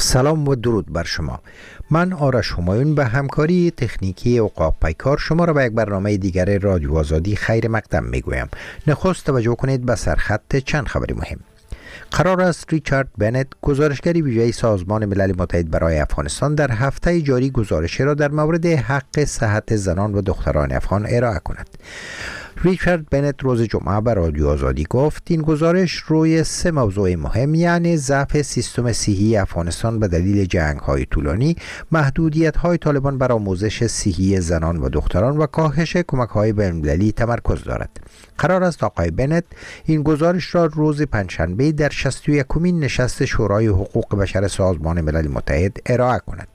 سلام و درود بر شما. من آرش همایون به همکاری تکنیکی عقاب پیکار شما را به یک برنامه دیگر رادیو آزادی خیر مقدم میگویم. نخست توجه کنید به سرخط چند خبری مهم. قرار است ریچارد بنت، گزارشگری ویژه سازمان ملل متحد برای افغانستان، در هفته جاری گزارشی را در مورد حق صحت زنان و دختران افغان ارائه کند. ریچارد بنت روز جمعه به رادیو آزادی گفت این گزارش روی 3 موضوع مهم، یعنی ضعف سیستم صحی افغانستان به دلیل جنگ‌های طولانی، محدودیت‌های طالبان بر آموزش صحی زنان و دختران و کاهش کمک‌های بین‌المللی تمرکز دارد. قرار است آقای بنت این گزارش را روز پنجشنبه در 61مین نشست شورای حقوق بشر سازمان ملل متحد ارائه کند.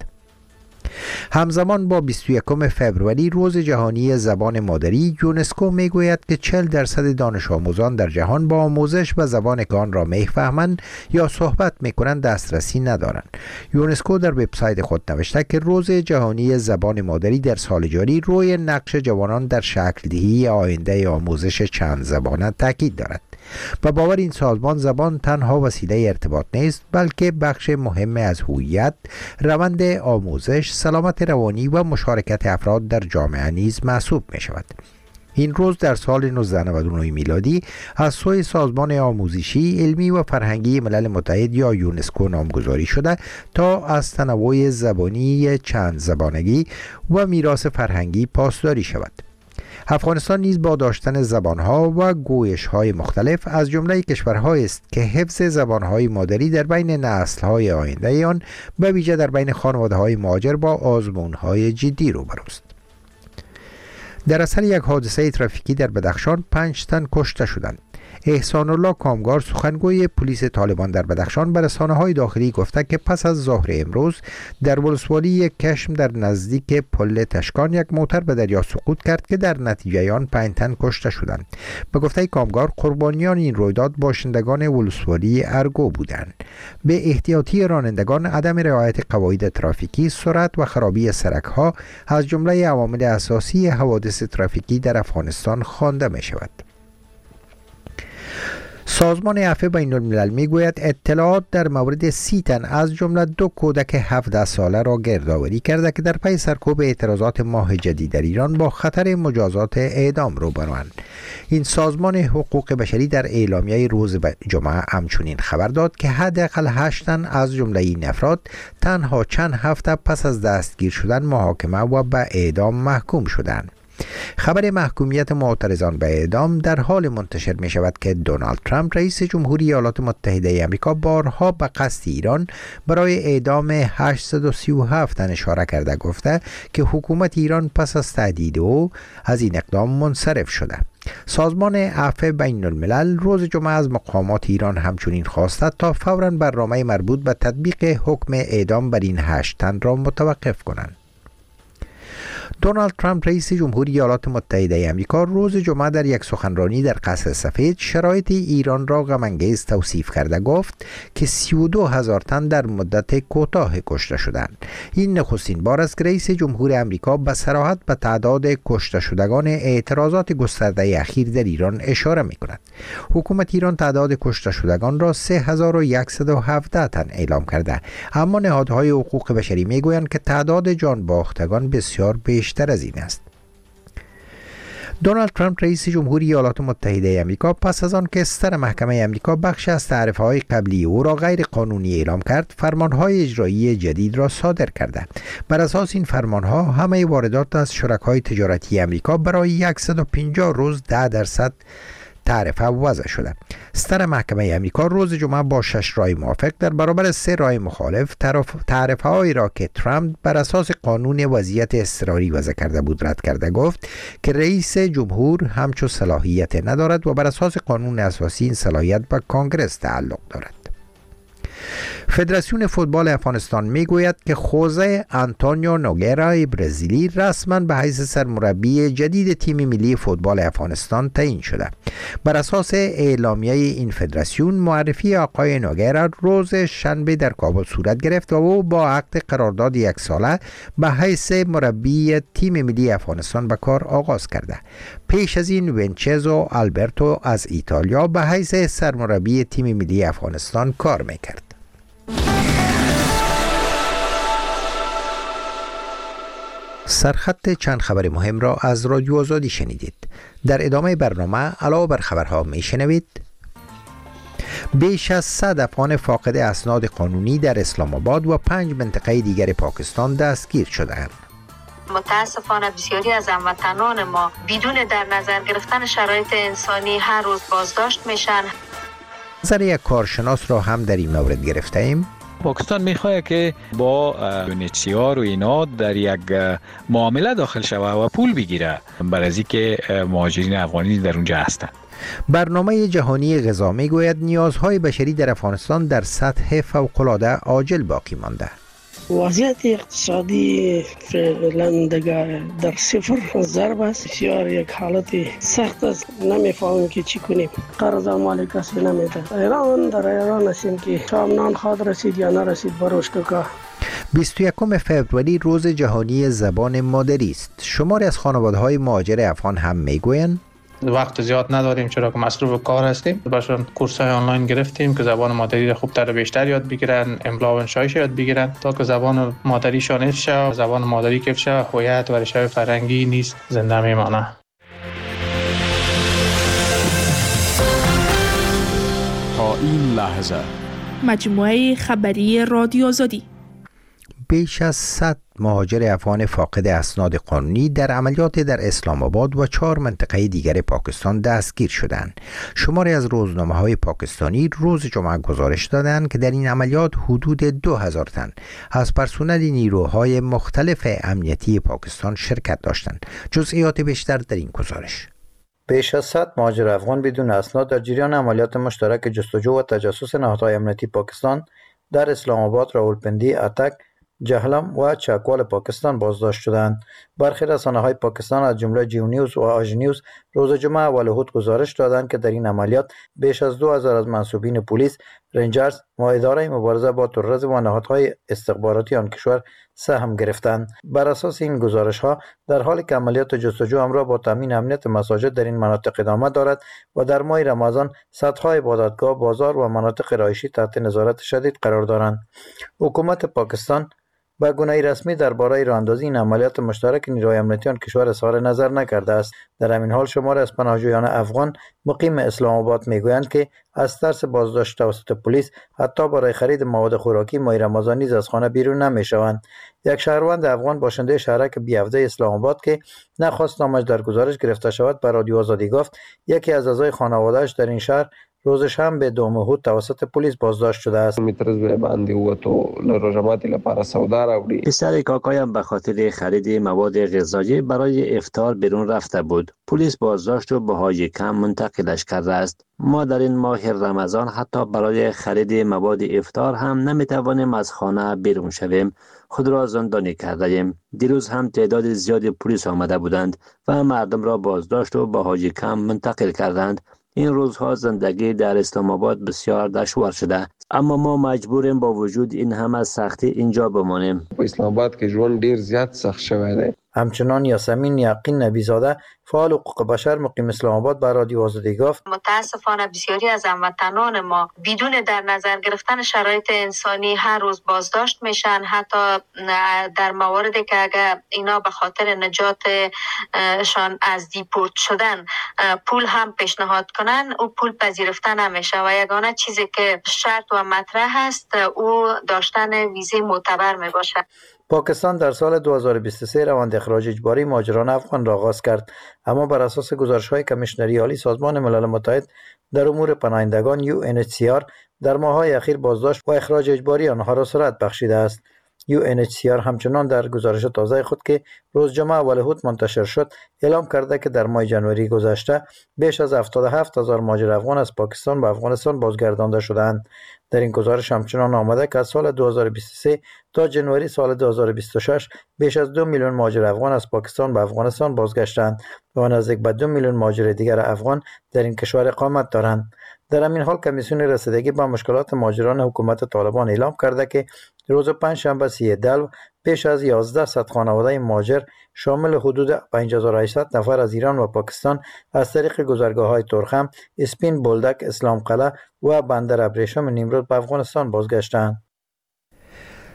همزمان با 21 فوریه روز جهانی زبان مادری، یونسکو میگوید که 40% دانش آموزان در جهان با آموزش و زبان که آن را میفهمند یا صحبت میکنند دسترسی ندارند. یونسکو در وبسایت خود نوشته که روز جهانی زبان مادری در سال جاری روی نقش جوانان در شکل دهی آینده آموزش چند زبانه تاکید دارد. و باور این سازمان زبان تنها وسیله ارتباط نیست، بلکه بخش مهم از هویت، روند آموزش، سلامت روانی و مشارکت افراد در جامعه نیز محسوب می شود. این روز در سال 1999 میلادی از سوی سازمان آموزشی، علمی و فرهنگی ملل متحد یا یونسکو نامگذاری شده تا از تنوع زبانی چند زبانگی و میراث فرهنگی پاسداری شود. افغانستان نیز با داشتن زبانها و گویش‌های مختلف از جمله کشورهایی است که حفظ زبانهای مادری در بین نسل‌های آینده آن به ویژه در بین خانواده‌های مهاجر با آزمون‌های جدی روبروست. در اثر یک حادثه ترافیکی در بدخشان 5 تن کشته شدند. احسان الله کامگار، سخنگوی پلیس طالبان در بدخشان، به رسانه‌های داخلی گفته که پس از ظهر امروز در ولسوالی کشم در نزدیک پل تشکان یک موتر به دریا سقوط کرد که در نتیجه آن 5 تن کشته شدند. به گفته کامگار، قربانیان این رویداد باشندگان ولسوالی ارگو بودند. به احتیاطی رانندگان، عدم رعایت قواعد ترافیکی، سرعت و خرابی سرک‌ها از جمله عوامل اساسی حوادث ترافیکی در افغانستان خوانده می‌شود. سازمان عفو بین الملل میگوید اطلاعات در مورد 30 تن از جمله 2 کودک 17 ساله را گردآوری کرده که در پی سرکوب اعتراضات ماه جدید در ایران با خطر مجازات اعدام روبروند. این سازمان حقوق بشری در اعلامیه روز جمعه همچنین خبر داد که حداقل 8 تن از جمله این افراد تنها چند هفته پس از دستگیر شدن محاکمه و به اعدام محکوم شدند. خبر محکومیت معترضان به اعدام در حال منتشر می شود که دونالد ترامپ رئیس جمهوری ایالات متحده آمریکا بارها به قصد ایران برای اعدام 837 تن اشاره کرده، گفته که حکومت ایران پس از تهدید او از این اقدام منصرف شده. سازمان عفو بین الملل روز جمعه از مقامات ایران همچنین خواسته تا فوراً برنامه مربوط به تطبیق حکم اعدام بر این 8 تن را متوقف کنند. دونالد ترامپ رئیس جمهوری ایالات متحده آمریکا روز جمعه در یک سخنرانی در قصر سفید شرایط ایران را غم‌انگیز توصیف کرده گفت که 32,000 تن در مدت کوتاه کشته شدند. این نخستین بار است که رئیس جمهور آمریکا به صراحت به تعداد کشته شدگان اعتراضات گسترده اخیر در ایران اشاره می‌کند. حکومت ایران تعداد کشته شدگان را 3117 تن اعلام کرده، اما نهادهای حقوق بشری می‌گویند که تعداد جان باختگان بسیار بیشتر از این است. دونالد ترامپ رئیس جمهوری ایالات متحده آمریکا پس از آن که ستر محکمه آمریکا بخش از تعرفه‌های قبلی او را غیر قانونی اعلام کرد، فرمانهای اجرایی جدید را صادر کرده. بر اساس این فرمانها همه واردات از شرکای تجارتی آمریکا برای 150 روز 10% تعرفه وضع شده. ستر محکمه آمریکا روز جمعه با 6 رای موافق در برابر 3 رای مخالف تعرفه‌هایی را که ترامپ بر اساس قانون وضعیت اضطراری وضع کرده بود رد کرده، گفت که رئیس جمهور همچون صلاحیت ندارد و بر اساس قانون اساسی این صلاحیت به کانگرس تعلق دارد. فدراسیون فوتبال افغانستان میگوید که خوزه آنتونیو نوگیرا برزیلی رسما به حیث سرمربی جدید تیم ملی فوتبال افغانستان تعیین شده. بر اساس اعلامیه این فدراسیون، معرفی آقای نوگیرا روز شنبه در کابل صورت گرفت و او با عقد قرارداد 1 ساله به حیث مربی تیم ملی افغانستان به کار آغاز کرده. پیش از این وینچزو آلبرتو از ایتالیا به حیث سرمربی تیم ملی افغانستان کار میکرد. سرخط چند خبر مهم را از رادیو آزادی شنیدید. در ادامه برنامه علاوه بر خبرها می شنوید بیش از 100 افغان فاقد اسناد قانونی در اسلام آباد و 5 منطقه دیگر پاکستان دستگیر شدند. متاسفانه بسیاری از هموطنان ما بدون در نظر گرفتن شرایط انسانی هر روز بازداشت میشن. نظر یک کارشناس را هم در این مورد گرفته ایم. پاکستان میخواد که با UNHCR و اینا در یک معامله داخل شود و پول بگیره برای از اینکه مهاجرین افغانی در اونجا هستند. برنامه جهانی غذا میگوید نیازهای بشری در افغانستان در سطح فوق‌العاده عاجل باقی مانده. وضعیت اقتصادی فعلا در صفر ضرب است. بسیار یک حالت سخت است. نمیفهمیم که چی کنیم. قرض مال کسی نمیده. در ایران هستیم که شام نان خواد رسید یا نرسید بروش که 21 فوریه روز جهانی زبان مادری است. شماری از خانواده‌های مهاجر افغان هم میگویند وقت زیاد نداریم چرا که مصروف کار هستیم. براشون کورس‌های آنلاین گرفتیم که زبان مادری را خوبتر و بیشتر یاد بگیرن، املا و انشایش یاد بگیرن تا که زبان مادریشان حفظ شه. زبان مادری که حفظ شه، هویت و ریشه فرهنگی نیز زنده میمانه. تا این لحظه مجموعه خبری رادیو آزادی. بیش از 100 مهاجر افغان فاقد اسناد قانونی در عملیات در اسلام آباد و 4 منطقه دیگر پاکستان دستگیر شدند. شماری از روزنامه‌های پاکستانی روز جمعه گزارش دادند که در این عملیات حدود 2000 تن از پرسنل نیروهای مختلف امنیتی پاکستان شرکت داشتند. جزئیات بیشتر در این گزارش. بیش از 100 مهاجر افغان بدون اسناد در جریان عملیات مشترک جستجو و تجسس نهادهای امنیتی پاکستان در اسلام آباد، راولپندی، اتک، جهلم و چاکوال پاکستان بازداشت شدند. برخی رسانه‌های پاکستان از جمله جیو نیوز و آژ نیوز روز جمعه اول احد گزارش دادند که در این عملیات بیش از 2000 از منصوبین پلیس، رنجرز و اداره مبارزه با تروریسم و نهادهای استخباراتی آن کشور سهم گرفتند. بر اساس این گزارش‌ها در حالی که عملیات جستجو همراه با تامین امنیت مساجد در این مناطق ادامه دارد و در ماه رمضان صدها عبادتگاه، بازار و مناطق رهایشی تحت نظارت شدید قرار دارند. حکومت پاکستان به گونه رسمی درباره راه‌اندازی این عملیات مشترک نیروهای امنیتی آن کشور اظهار نظر نکرده است. در همین حال شماری از پناهجویان افغان مقیم اسلام آباد میگویند که از ترس بازداشت توسط پلیس حتی برای خرید مواد خوراکی ماه رمضان نیز از خانه بیرون نمیشوند. یک شهروند افغان باشنده شهرک بی‌عفده اسلام آباد که نخواست نامش در گزارش گرفته شود به رادیو آزادی گفت یکی از اعضای خانواده‌اش در این شهر روز شنبه 2 احد توسط پلیس بازداشت شده است. پسر کاکایم به خاطر خرید مواد غذایی برای افطار بیرون رفته بود. پلیس بازداشت و به های کم منتقلش کرده است. ما در این ماه رمضان حتی برای خرید مواد افطار هم نمیتوانیم از خانه بیرون شویم. خود را زندانی کرده ایم. دیروز هم تعداد زیادی پلیس آمده بودند و مردم را بازداشت و به های کم منتقل کردند. این روزها زندگی در اسلام آباد بسیار دشوار شده، اما ما مجبوریم با وجود این همه سختی اینجا بمانیم. اسلام آباد که ژوند ډیر زیات سخت شوی دی. همچنان یاسمین یقین نبیزاده فعال حقوق بشر مقیم اسلام آباد به رادیو آزادی گفت متاسفانه بسیاری از هموطنان ما بدون در نظر گرفتن شرایط انسانی هر روز بازداشت میشن. حتی در مواردی که اگر اینا به خاطر نجاتشان از دیپورت شدن پول هم پیشنهاد کنن او پول پذیرفته نمیشه و یگانه چیزی که شرط و مطرح است او داشتن ویزه معتبر میباشه. پاکستان در سال 2023 روند اخراج اجباری مهاجران افغان را آغاز کرد، اما بر اساس گزارش‌های کمیشنری عالی سازمان ملل متحد در امور پناهندگان UNHCR در ماه‌های اخیر بازداشت و اخراج اجباری آنها را سرعت بخشیده است. UNHCR همچنان در گزارش تازه خود که روز جمعه اول احد منتشر شد اعلام کرده که در ماه ژانویه گذشته بیش از 77,000 مهاجر افغان از پاکستان به افغانستان بازگردانده شدند. در این گزارش همچنان آمده که از سال 2023 تا جنوری سال 2026 بیش از 2 میلیون مهاجر افغان از پاکستان به افغانستان بازگشتند و نزدیک به 2 میلیون مهاجر دیگر افغان در این کشور اقامت دارند. در همین حال کمیسیون رسیدگی به مشکلات مهاجران حکومت طالبان اعلام کرده که روز پنجشنبه 30 دلو بیش از 1100 خانواده مهاجر شامل حدود 5800 نفر از ایران و پاکستان از طریق گذرگاه‌های ترخم، اسپین بولدک، اسلام قلعه و بندر ابریشم نیمرود به افغانستان بازگشتند.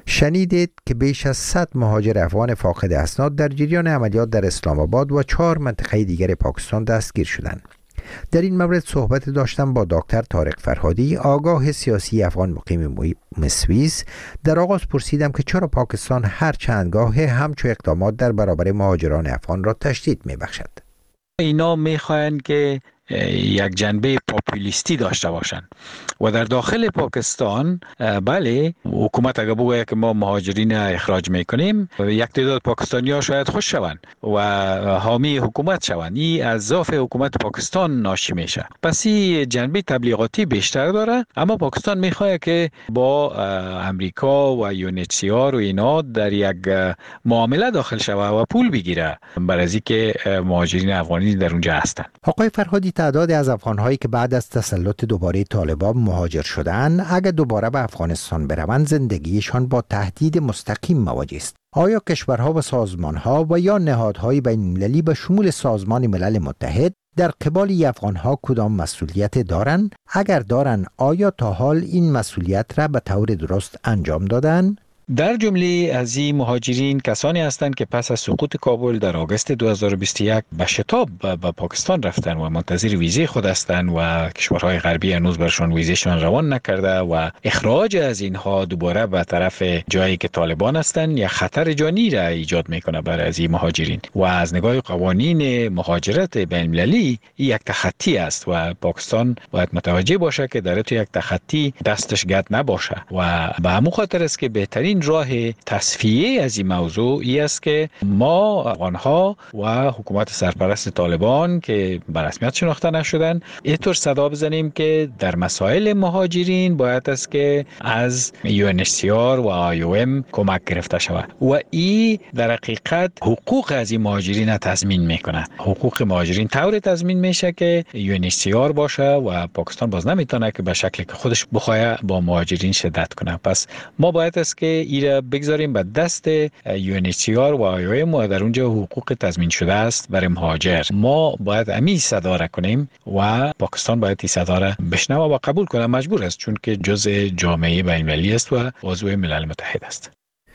شنیدید که بیش از 100 مهاجر افغان فاقد اسناد در جریان عملیات در اسلام آباد و 4 منطقه دیگر پاکستان دستگیر شدند. در این مورد صحبت داشتم با دکتر طارق فرهادی، آگاه سیاسی افغان مقیم سوئیس. در آغاز پرسیدم که چرا پاکستان هر چندگاه همچو اقدامات در برابر مهاجران افغان را تشدید می‌بخشد. اینا می‌خواهند که یک جنبه پاپولیستی داشته باشند و در داخل پاکستان بله حکومت اگر بگوید که ما مهاجرین اخراج میکنیم، یک تعداد پاکستانی‌ها شاید خوش شوند و حامی حکومت شوند. این از ضعف حکومت پاکستان ناشی میشه. پس این جنبه تبلیغاتی بیشتر داره، اما پاکستان میخواد که با امریکا و UNHCR و اینا در یک معامله داخل شود و پول بگیره برای از اینکه مهاجرین افغانی در اونجا هستند. آقای فرهادی، تعدادی از افغان‌هایی که بعد از تسلط دوباره طالبان مهاجر شدند، اگر دوباره به افغانستان بروند زندگیشان با تهدید مستقیم مواجه است. آیا کشورها و سازمان‌ها و یا نهادهای بین‌المللی به شمول سازمان ملل متحد در قبال افغان‌ها کدام مسئولیت دارند؟ اگر دارند، آیا تا حال این مسئولیت را به طور درست انجام دادند؟ در جمله از این مهاجرین کسانی هستند که پس از سقوط کابل در آگوست 2021 به شتاب به پاکستان رفتن و منتظر ویزه خود هستند و کشورهای غربی هنوز برشان ویزهشان روان نکرده و اخراج از اینها دوباره به طرف جایی که طالبان هستند یا خطر جانی را ایجاد میکنه برای از این مهاجرین و از نگاه قوانین مهاجرت بین‌المللی یک تخطی است و پاکستان باید متوجه باشه که در تو یک تخطی دستش گد نباشه و به همون خاطر است که بهترین راه تصفیه از این موضوع ای است که ما افغانها و حکومت سرپرست طالبان که به رسمیت شناخته نشدن اینطور صدا بزنیم که در مسائل مهاجرین باید است که از UNHCR و IOM کمک گرفته شود و این در حقیقت حقوق از این مهاجرین تضمین میکنه. حقوق مهاجرین طور تضمین میشه که UNHCR باشه و پاکستان باز نمیتونه که به شکلی که خودش بخواه با مهاجرین شدت کنه. پس ما باید است که ایره بگذاریم به دست UNHCR و IOM و در اونجا حقوق تضمین شده است برای مهاجر. ما باید امی صدا را کنیم و پاکستان باید این صدا را بشنوه و قبول کنه، مجبور است چون که جزء جامعه بین‌المللی است و عضو ملل متحد است.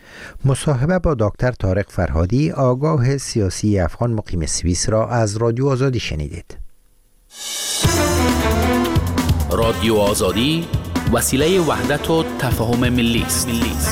مصاحبه با دکتر طارق فرهادی، آگاه سیاسی افغان مقیم سوئیس را از رادیو آزادی شنیدید. رادیو آزادی وسیله وحدت و تفاهم ملی است.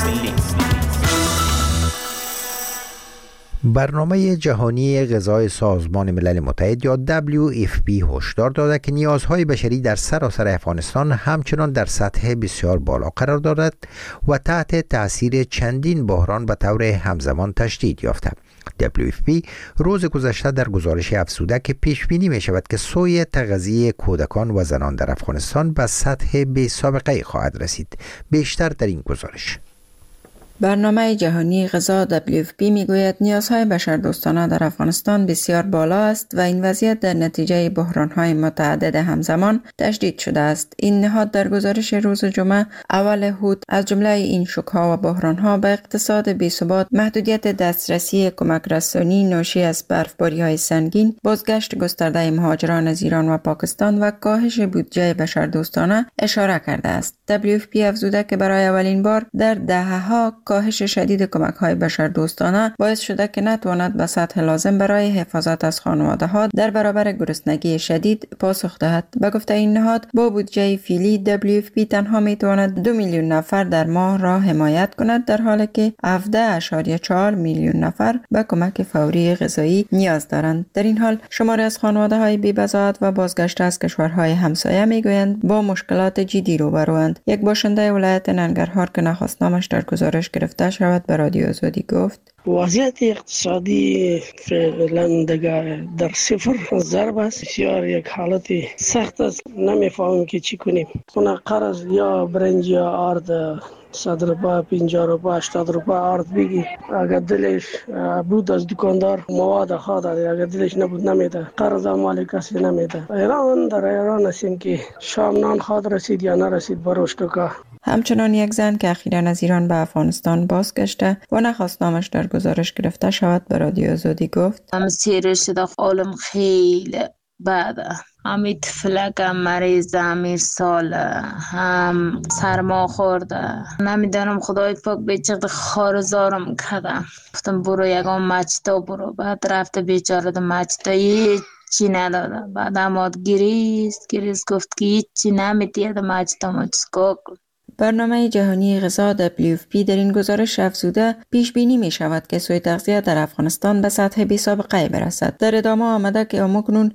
برنامه جهانی غذای سازمان ملل متحد یا WFP هشدار داده که نیازهای بشری در سراسر افغانستان همچنان در سطح بسیار بالا قرار دارد و تحت تأثیر چندین بحران به طور همزمان تشدید یافته. WFP روز گذشته در گزارش افزوده که پیش بینی می شود که سوی تغذیه کودکان و زنان در افغانستان به سطح بی سابقه خواهد رسید. بیشتر در این گزارش. برنامه جهانی غذا WFP میگوید نیازهای بشردوستانه در افغانستان بسیار بالا است و این وضعیت در نتیجه بحران‌های متعدد همزمان تشدید شده است. این نهاد در گزارش روز جمعه اول هود از جمله این شوک‌ها و بحران‌ها به اقتصاد بی‌ثبات، محدودیت دسترسی کمک رسانی ناشی از برفباری‌های سنگین، بازگشت گسترده مهاجران از ایران و پاکستان و کاهش بودجه بشردوستانه اشاره کرده است. WFP افزوده که برای اولین بار در دهه‌ها کاهش شدید کمک‌های بشردوستانه باعث شده که نتواند به سطح لازم برای حفاظت از خانواده‌ها در برابر گرسنگی شدید پاسخ دهد. به گفته این نهاد، با بودجه فعلی WFP تنها می‌تواند 2 میلیون نفر در ماه را حمایت کند، در حالی که 17.4 میلیون نفر به کمک فوری غذایی نیاز دارند. در این حال شماری از خانواده‌های بی‌بضاعت و بازگشته از کشورهای همسایه می‌گویند با مشکلات جدی روبروند. یک باشنده ولایت ننگرهار که نخواست نامش در گزارش گرفته شود به رادیو آزادی گفت: وضعیت اقتصادی فعلا در صفر ضرب است. بسیار یک حالت سخت است، نمیفهمیم که چی کنیم. خونه قرض یا برنج یا آرد 100 روپا 50 روپا 80 روپا آرد بگی، اگر دلش بود از دکاندار مواد خواهد، اگر دلش نبود نمیده، قرض مال کسی نمیده. در ایران هستیم که شام نان خواهد رسید یا نرسید بروش توکا. همچنان یک زن که اخیراً از ایران به افغانستان بازگشته و نخواست نامش در گزارش گرفته شود به رادیو آزادی گفت: سیر شده، حالم خیلی بعد همین طفلک هم مریض، امیر سال هم سرما خورده، نمیدانم خدای پاک به چقدر خارزارم کردم. گفتم برو یکم مچتا برو، بعد رفته بیچاره ده مچتا چی نداده. بعد اماد گریست گفت که هیچی نمیتید مچتا مچسکا کن. برنامه جهانی غذا WFP در این گزارش افزوده پیش بینی می شود که سوء تغذیه در افغانستان به سطح بی سابقه برسد. در ادامه آمده که اکنون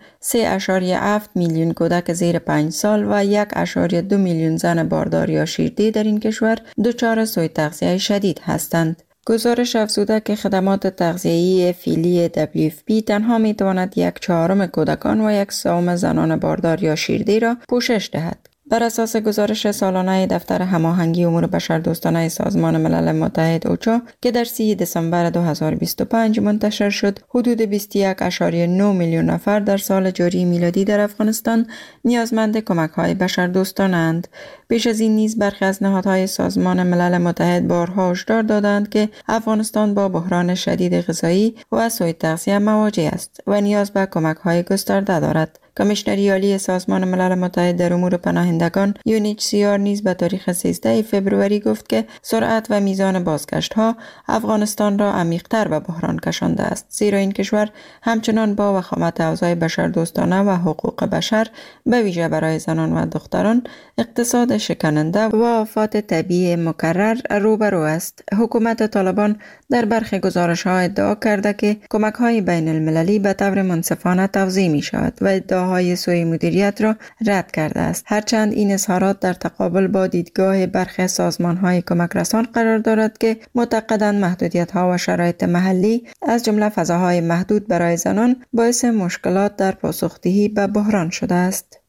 3.7 میلیون کودک زیر 5 سال و 1.2 میلیون زن باردار یا شیرده در این کشور دچار سوء تغذیه شدید هستند. گزارش افزوده که خدمات تغذیه‌ای فعلی WFP تنها می تواند 1/4 کودکان و 1/3 زنان باردار یا شیرده را پوشش دهد. بر اساس گزارش سالانه دفتر هماهنگی امور بشردوستانه سازمان ملل متحد اوچا که در 3 دسامبر 2025 منتشر شد، حدود 21.9 میلیون نفر در سال جاری میلادی در افغانستان نیازمند کمک‌های بشردوستانه‌اند. پیش از این نیز برخی از نهادهای سازمان ملل متحد بارها هشدار دادند که افغانستان با بحران شدید غذایی و سوء تغذیه مواجه است و نیاز به کمک‌های گسترده دارد. کمیشنری عالی سازمان ملل متحد در امور پناهندگان UNHCR نیز به تاریخ 13 فوریه گفت که سرعت و میزان بازگشت‌ها افغانستان را عمیق‌تر به بحران کشانده است، زیرا این کشور همچنان با وخامت اوضاع بشردوستانه و حقوق بشر به ویژه برای زنان و دختران، اقتصاد شکننده و آفات طبیعی مکرر روبرو است. حکومت طالبان در برخی گزارش‌ها ادعا کرده که کمک‌های بین المللی به طور منصفانه توزیع می‌شود و ادعاهای سوء مدیریت را رد کرده است. هرچند این اظهارات در تقابل با دیدگاه برخی سازمان‌های کمک رسان قرار دارد که معتقدند محدودیت‌ها و شرایط محلی از جمله فضاهای محدود برای زنان باعث مشکلات در پاسخدهی به بحران شده است.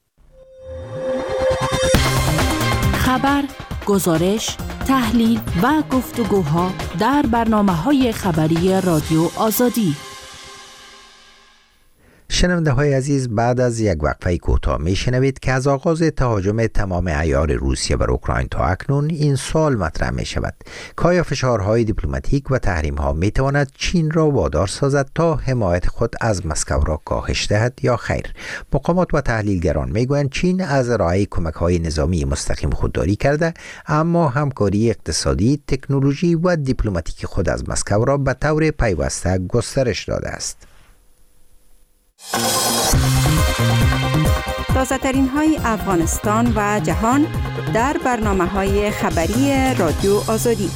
خبر، گزارش، تحلیل و گفتگوها در برنامه‌های خبری رادیو آزادی. شنونده های عزیز، بعد از یک وقفه کوتاه می شنوید که از آغاز تهاجم تمام عیار روسیه بر اوکراین تا اکنون این سوال مطرح می شود که آیا فشارهای دیپلماتیک و تحریم ها می تواند چین را وادار سازد تا حمایت خود از مسکو را کاهش دهد یا خیر؟ مقامات و تحلیلگران می گویند چین از ارائه کمک های نظامی مستقیم خودداری کرده، اما همکاری اقتصادی، تکنولوژی و دیپلماتیک خود از مسکو را به طور پیوسته گسترش داده است. تازه ترین های افغانستان و جهان در برنامه‌های خبری رادیو آزادی.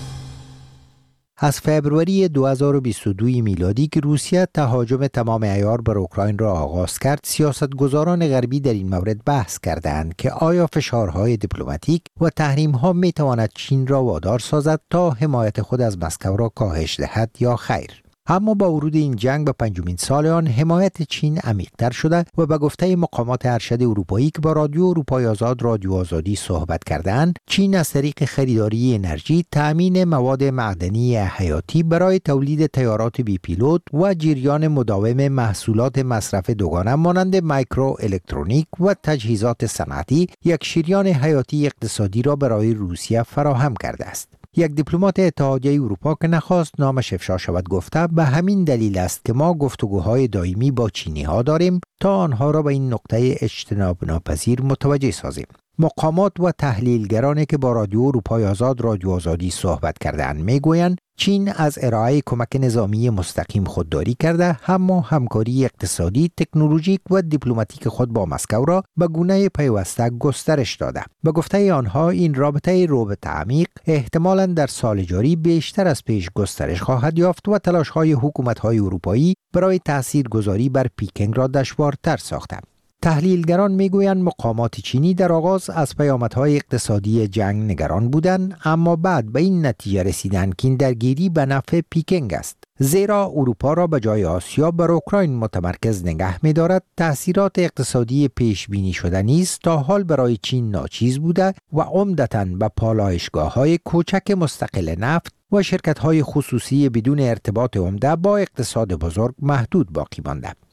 از فوریه 2022 میلادی که روسیه تهاجم تمام عیار بر اوکراین را آغاز کرد، سیاستگزاران غربی در این مورد بحث کردند که آیا فشارهای دیپلماتیک و تحریم‌ها می‌تواند چین را وادار سازد تا حمایت خود از مسکو را کاهش دهد یا خیر. اما با ورود این جنگ به 5مین سال آن، حمایت چین عمیق‌تر شده و به گفته مقامات ارشد اروپایی که با رادیو اروپای آزاد رادیو آزادی صحبت کردند، چین از طریق خریداری انرژی، تأمین مواد معدنی حیاتی برای تولید طیارات بی پیلوت و جریان مداوم محصولات مصرف دوگانه مانند مایکرو الکترونیک و تجهیزات صنعتی، یک شریان حیاتی اقتصادی را برای روسیه فراهم کرده است. یک دیپلمات اتحادیه اروپا که نخواست نامش افشا شود گفته به همین دلیل است که ما گفتگوهای دائمی با چینی ها داریم تا آنها را به این نقطه اجتناب ناپذیر متوجه سازیم. مقامات و تحلیلگرانی که با رادیو اروپای آزاد رادیو آزادی صحبت کردند میگویند چین از ارائه کمک نظامی مستقیم خودداری کرده، اما همکاری اقتصادی، تکنولوژیک و دیپلماتیک خود با مسکو را به گونه پیوسته گسترش داده. به گفته آنها این رابطه رو به تعمیق احتمالاً در سال جاری بیشتر از پیش گسترش خواهد یافت و تلاش‌های حکومت‌های اروپایی برای تاثیرگذاری بر پیکنگ را دشوارتر ساخته. تحلیلگران میگویند مقامات چینی در آغاز از پیامدهای اقتصادی جنگ نگران بودند، اما بعد به این نتیجه رسیدند که این درگیری به نفع پیکنگ است، زیرا اروپا را به جای آسیا بر اوکراین متمرکز نگه می‌دارد. تأثیرات اقتصادی پیش بینی شده نیز تا حال برای چین ناچیز بوده و عمدتاً به پالایشگاه‌های کوچک مستقل نفت و شرکت‌های خصوصی بدون ارتباط عمده با اقتصاد بزرگ محدود باقی مانده.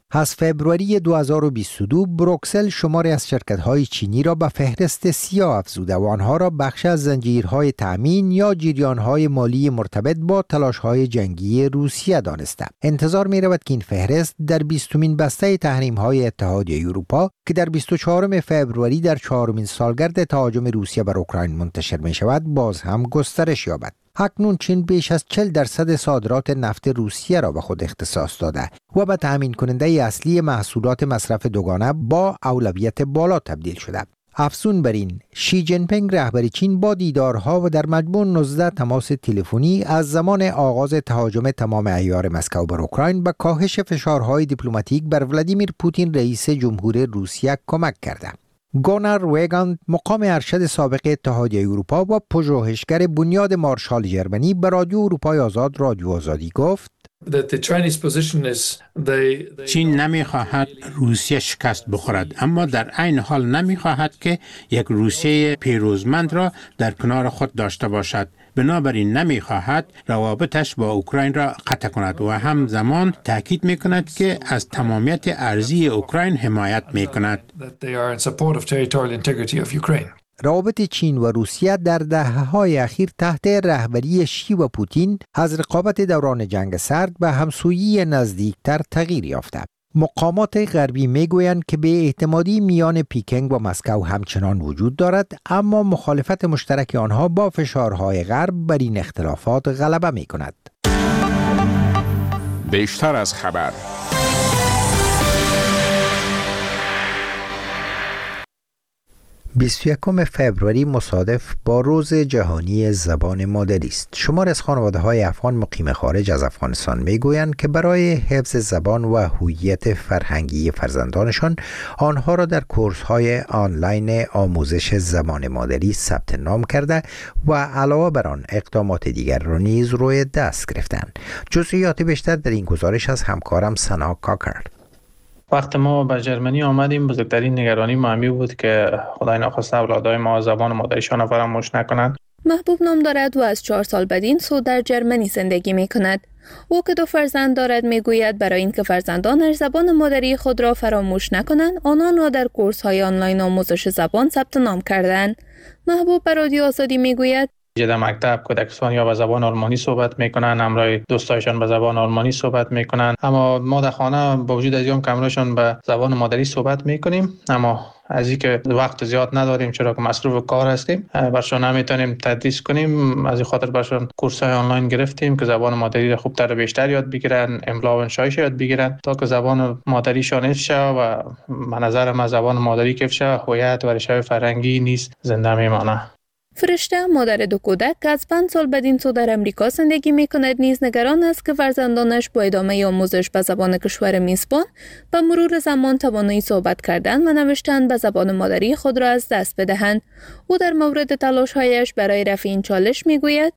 از فبروری 2022 بروکسل شماری از شرکت‌های چینی را به فهرست سیاه افزوده و آنها را بخش از زنجیرهای تأمین یا جریان‌های مالی مرتبط با تلاش‌های جنگی روسیه دانسته. انتظار می‌رود که این فهرست در 20مین بسته تحریم‌های اتحادیه اروپا که در 24 فبروری در 4مین سالگرد تهاجم روسیه بر اوکراین منتشر می‌شود باز هم گسترش یابد. اکنون چین بیش از 40% صادرات نفت روسیه را به خود اختصاص داده و به تامین کننده اصلی محصولات مصرف دوگانه با اولویت بالا تبدیل شده. افزون بر این، شی جین پینگ رهبر چین با دیدارها و در مجموع 19 تماس تلفنی از زمان آغاز تهاجم تمام عیار مسکو بر اوکراین به کاهش فشارهای دیپلماتیک بر ولادیمیر پوتین رئیس جمهور روسیه کمک کرده. گونار ویگاند مقام ارشد سابق اتحادیه اروپا و پژوهشگر بنیاد مارشال جرمنی به رادیو اروپای رادیو آزادی گفت چین نمی‌خواهد روسیه شکست بخورد، اما در عین حال نمی‌خواهد که یک روسیه پیروزمند را در کنار خود داشته باشد. بنابراین نمی‌خواهد روابطش با اوکراین را قطع کند و همزمان تاکید می‌کند که از تمامیت ارضی اوکراین حمایت می‌کند. روابط چین و روسیه در دهه‌های اخیر تحت رهبری شی و پوتین از رقابت دوران جنگ سرد به همسویی نزدیکتر تغییر یافته. مقامات غربی میگویند که به اعتمادی میان پیکنگ و مسکو همچنان وجود دارد، اما مخالفت مشترک آنها با فشارهای غرب بر این اختلافات غلبه می‌کند. بیشتر از خبر. 21 فبروری مصادف با روز جهانی زبان مادری است. شمار از خانواده‌های افغان مقیم خارج از افغانستان میگویند که برای حفظ زبان و هویت فرهنگی فرزندانشان آنها را در کورس‌های آنلاین آموزش زبان مادری ثبت نام کرده و علاوه بر آن اقدامات دیگر را نیز روی دست گرفتند. جزئیات بیشتر در این گزارش از همکارم سنا کاکر. وقت ما به جرمنی آمدیم بزرگترین نگرانی ما همی بود که خدای نخواسته اولادای ما زبان مادریشان فراموش نکنند. محبوب نام دارد و از 4 سال بدین سو در جرمنی زندگی می کند. او که 2 فرزند دارد می گوید برای اینکه فرزندانش زبان مادری خود را فراموش نکنند آنان را در کورس های آنلاین آموزش زبان ثبت نام کردند. محبوب به رادیو آزادی می گوید در مکتب کودکستان یا به زبان آلمانی صحبت میکنن، همراه دوستایشان به زبان آلمانی صحبت میکنن، اما ما در خانه با وجود از این کمرشون به زبان مادری صحبت میکنیم، اما از اینکه وقت زیاد نداریم چرا که مصروف کار هستیم برشون نمیتونیم تدریس کنیم. از این خاطر برشون کورس‌های آنلاین گرفتیم که زبان مادری را خوبتر و بیشتر یاد بگیرن، املا و انشایش یاد بگیرن تا که زبان مادریشان حفظ شه و به نظر من زبان مادری که حفظ شه هویت و ریشه فرهنگی نیز زنده میمانه. فرشته مادر 2 کودک که از 5 سال بدین سو در امریکا زندگی می کند نیز نگران است که فرزندانش با ادامه آموزش به زبان کشور میزبان به مرور زمان توانایی صحبت کردن و نوشتن به زبان مادری خود را از دست بدهند. او در مورد تلاش‌هایش برای رفع این چالش می گوید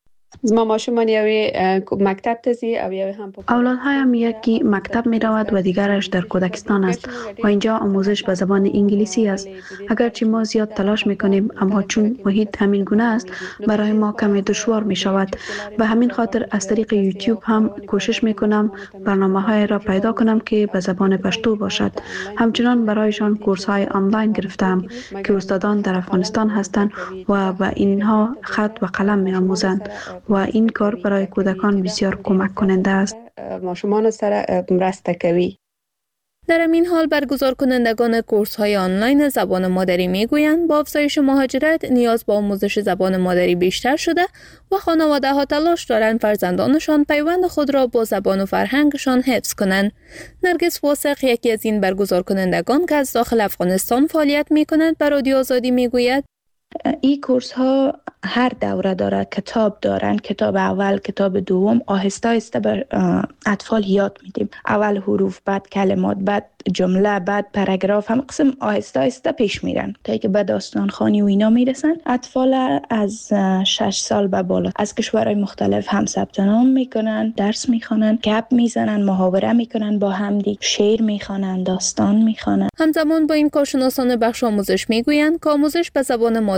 اولادهایم یکی مکتب می رود و دیگرش در کودکستان است و اینجا آموزش به زبان انگلیسی است. اگرچه ما زیاد تلاش می کنیم اما چون محیط همین گونه است برای ما کمی دشوار می شود. به همین خاطر از طریق یوتیوب هم کوشش می کنم برنامه‌های را پیدا کنم که به زبان پشتو باشد. همچنان برایشان کورس‌های آنلاین گرفتم که استادان در افغانستان هستند و به اینها خط و قلم می آموزند و این کار برای کودکان بسیار کمک کننده است. در این حال برگزار کنندگان کورس های آنلاین زبان مادری میگویند با افزایش مهاجرت نیاز به آموزش زبان مادری بیشتر شده و خانواده ها تلاش دارند فرزندانشان پیوند خود را با زبان و فرهنگشان حفظ کنند. نرگس واسق یکی از این برگزار کنندگان که از داخل افغانستان فعالیت می کند به رادیو آزادی میگوید این کورس ها هر دوره داره، کتاب دارن، کتاب اول، کتاب دوم، آهسته آهسته بر اطفال یاد میدیم. اول حروف، بعد کلمات، بعد جمله، بعد پاراگراف، هم قسم آهسته آهسته پیش میرن تا اینکه به داستان خوانی و اینا میرسن. اطفال از 6 سال به بالا از کشورهای مختلف هم ثبت نام میکنن، درس میخوانن، گپ میزنن، محاوره میکنن با هم دیگه، شعر میخوانن، داستان میخوانن. همزمان با این کارشناسان بخش آموزش میگویند که آموزش به زبان مادری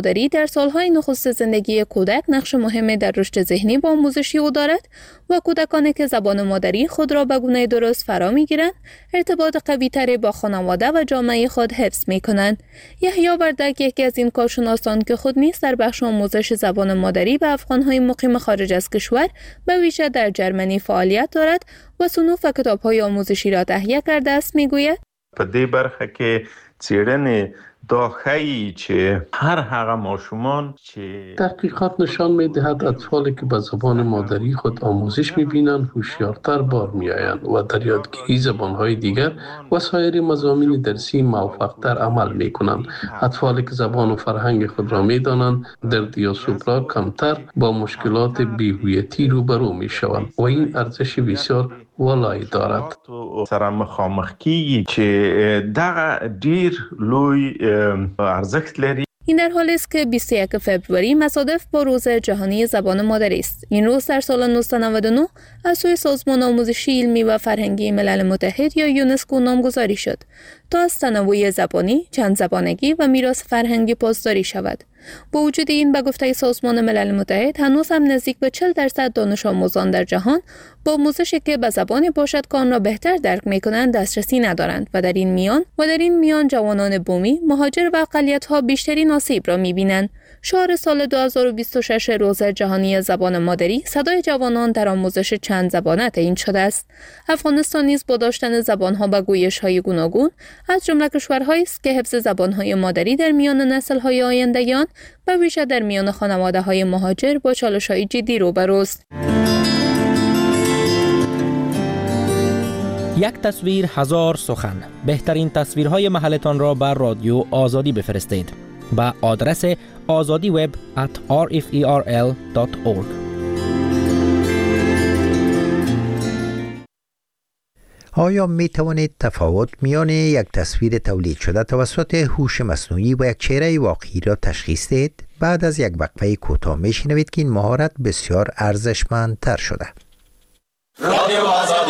مادری در سالهای نخست زندگی کودک نقش مهمی در رشد ذهنی و آموزشی او دارد و کودکانی که زبان مادری خود را به گونه درست فرا می‌گیرند، ارتباط قوی‌تری با خانواده و جامعه خود حفظ می‌کنند. یحیی وردک یکی از این کارشناسان که خود نیز در بخش آموزش زبان مادری به افغان‌های مقیم خارج از کشور به ویژه در جرمنی فعالیت دارد و صنوف کتاب‌های آموزشی را تهیه کرده است می‌گوید: په دې برخه کې څېړنې دا ښیي چې هر هغه ماشومان چې تحقیقات نشان می‌دهد اطفالی که به زبان مادری خود آموزش می‌بینند هوشیارتر بار می‌آیند و در یادگیری زبان‌های دیگر و سایر مضامین درسی موفق‌تر عمل می‌کنند. اطفالی که زبان و فرهنگ خود را می‌دانند در دیاسپورا کمتر با مشکلات بی‌هویتی روبرو می‌شوند و این ارزش بسیار والای دارد. سره مخامخ کیږي چې دغه ډیر لوی ارزښت لري. این در حالی است که 21 فوریه مصادف با روز جهانی زبان مادری است. این روز در سال 1999 از سوی سازمان آموزشی علمی و فرهنگی ملل متحد یا یونسکو نامگذاری شد تا از تنوع زبانی، چند زبانگی و میراث فرهنگی پاسداری شود. با وجود این، به گفته سازمان ملل متحد هنوز هم نزدیک به 40% دانش آموزان در جهان با آموزشی که به زبانی باشد که آن را بهتر درک می‌کنند دسترسی ندارند و در این میان جوانان بومی، مهاجر و اقلیت‌ها بیشترین آسیب را می‌بینند. شعار سال 2026 روز جهانی زبان مادری صدای جوانان در آموزش چند زبانه تعیین شده است. افغانستان نیز با داشتن زبان‌ها و گویش‌های گوناگون از جمله کشورهایی است که حفظ زبان‌های مادری در میان نسل‌های آینده آن و ویژه در میان خانواده‌های مهاجر با چالش‌های جدی روبروست. یک تصویر هزار سخن. بهترین تصویرهای محلتان را بر رادیو آزادی بفرستید به آدرس azadiweb@rferl.org. آیا می توانید تفاوت میان یک تصویر تولید شده توسط هوش مصنوعی و یک چهره واقعی را تشخیص دهید؟ بعد از یک وقفه کوتاه میشنوید که این مهارت بسیار ارزشمندتر شده. رادیو آزادی.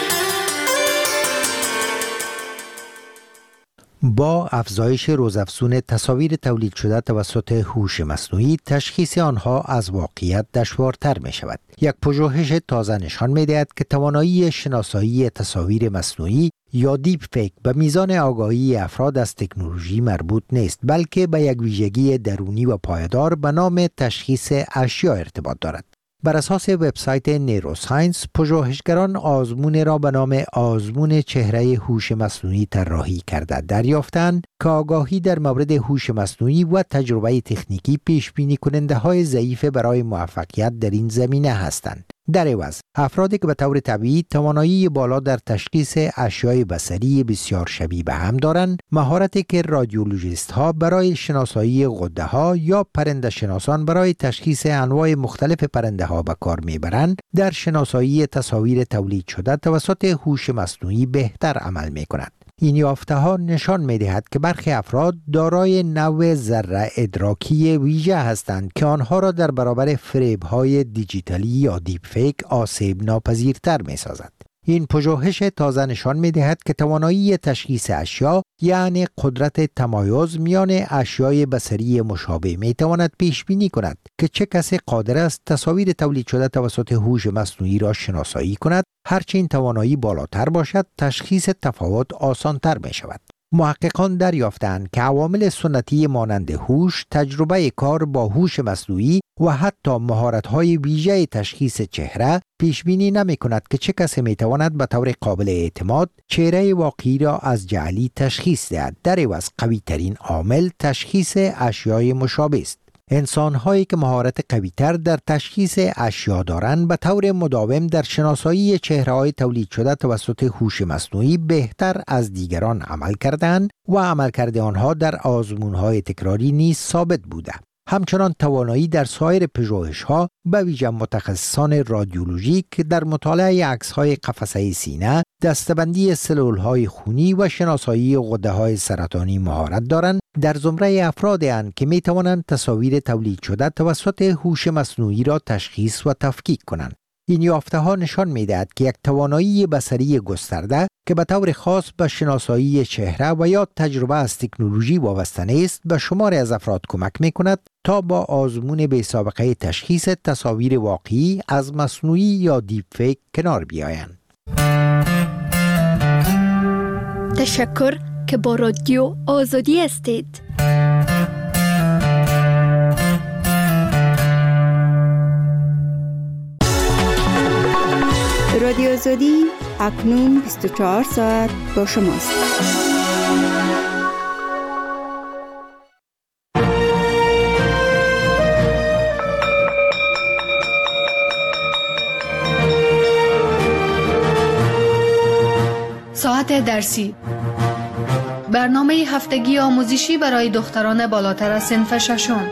با افزایش روزافزون تصاویر تولید شده توسط هوش مصنوعی، تشخیص آنها از واقعیت دشوارتر می شود. یک پژوهش تازه نشان می دهد که توانایی شناسایی تصاویر مصنوعی یا دیپ فیک به میزان آگاهی افراد از تکنولوژی مربوط نیست، بلکه به یک ویژگی درونی و پایدار به نام تشخیص اشیا ارتباط دارد. بر اساس وبسایت نیروساینس، پژوهشگران آزمون را به نام آزمون چهره هوش مصنوعی طراحی کرده دریافتند که آگاهی در مورد هوش مصنوعی و تجربه تکنیکی پیش بینی کننده های ضعیف برای موفقیت در این زمینه هستند. در عوض، افرادی که به طور طبیعی توانایی بالا در تشخیص اشیاء بصری بسیار شبیه به هم دارند، مهارتی که رادیولوژیست ها برای شناسایی غده ها یا پرنده شناسان برای تشخیص انواع مختلف پرنده ها به کار میبرند، در شناسایی تصاویر تولید شده توسط هوش مصنوعی بهتر عمل میکند. این یافته ها نشان می دهد که برخی افراد دارای نوع ذره ادراکی ویژه هستند که آنها را در برابر فریب های دیجیتالی یا دیپ فیک آسیب ناپذیرتر می سازد. این پژوهش تازه نشان می دهد که توانایی تشخیص اشیا، یعنی قدرت تمایز میان اشیای بصری مشابه، می تواند پیش بینی کند که چه کسی قادر است تصاویر تولید شده توسط هوش مصنوعی را شناسایی کند. هرچه این توانایی بالاتر باشد، تشخیص تفاوت آسانتر می شود. محققان دریافتند که عوامل سنتی مانند هوش، تجربه کار با هوش مصنوعی و حتی مهارت‌های ویژه تشخیص چهره پیش بینی نمی‌کند که چه کسی می‌تواند به طور قابل اعتماد چهره واقعی را از جعلی تشخیص دهد. در عوض قوی‌ترین عامل تشخیص اشیای مشابه است. انسان‌هایی که مهارت قوی‌تر در تشخیص اشیا دارند به طور مداوم در شناسایی چهره‌های تولید شده توسط هوش مصنوعی بهتر از دیگران عمل کردند و عملکرد آنها در آزمون‌های تکراری نیز ثابت بوده. همچنان توانایی در سایر پژوهش‌ها به ویژه متخصصان رادیولوژیک در مطالعه عکس‌های قفسه سینه، دسته‌بندی سلول‌های خونی و شناسایی غده‌های سرطانی مهارت دارند، در زمره افرادی اند که می‌توانند تصاویر تولید شده توسط هوش مصنوعی را تشخیص و تفکیک کنند. این یافته ها نشان می‌دهد که یک توانایی بصری گسترده که به طور خاص به شناسایی چهره و یا تجربه از تکنولوژی وابسته نیست به شماری از افراد کمک می‌کند تا با آزمون بی سابقه تشخیص تصاویر واقعی از مصنوعی یا دیپ فیک کنار بیایند. تشکر که با رادیو آزادی هستید. رادیو آزادی اکنون 24 ساعت با شماست. ساعت درسی، برنامه هفتگی آموزشی برای دختران بالاتر از صنف ششم.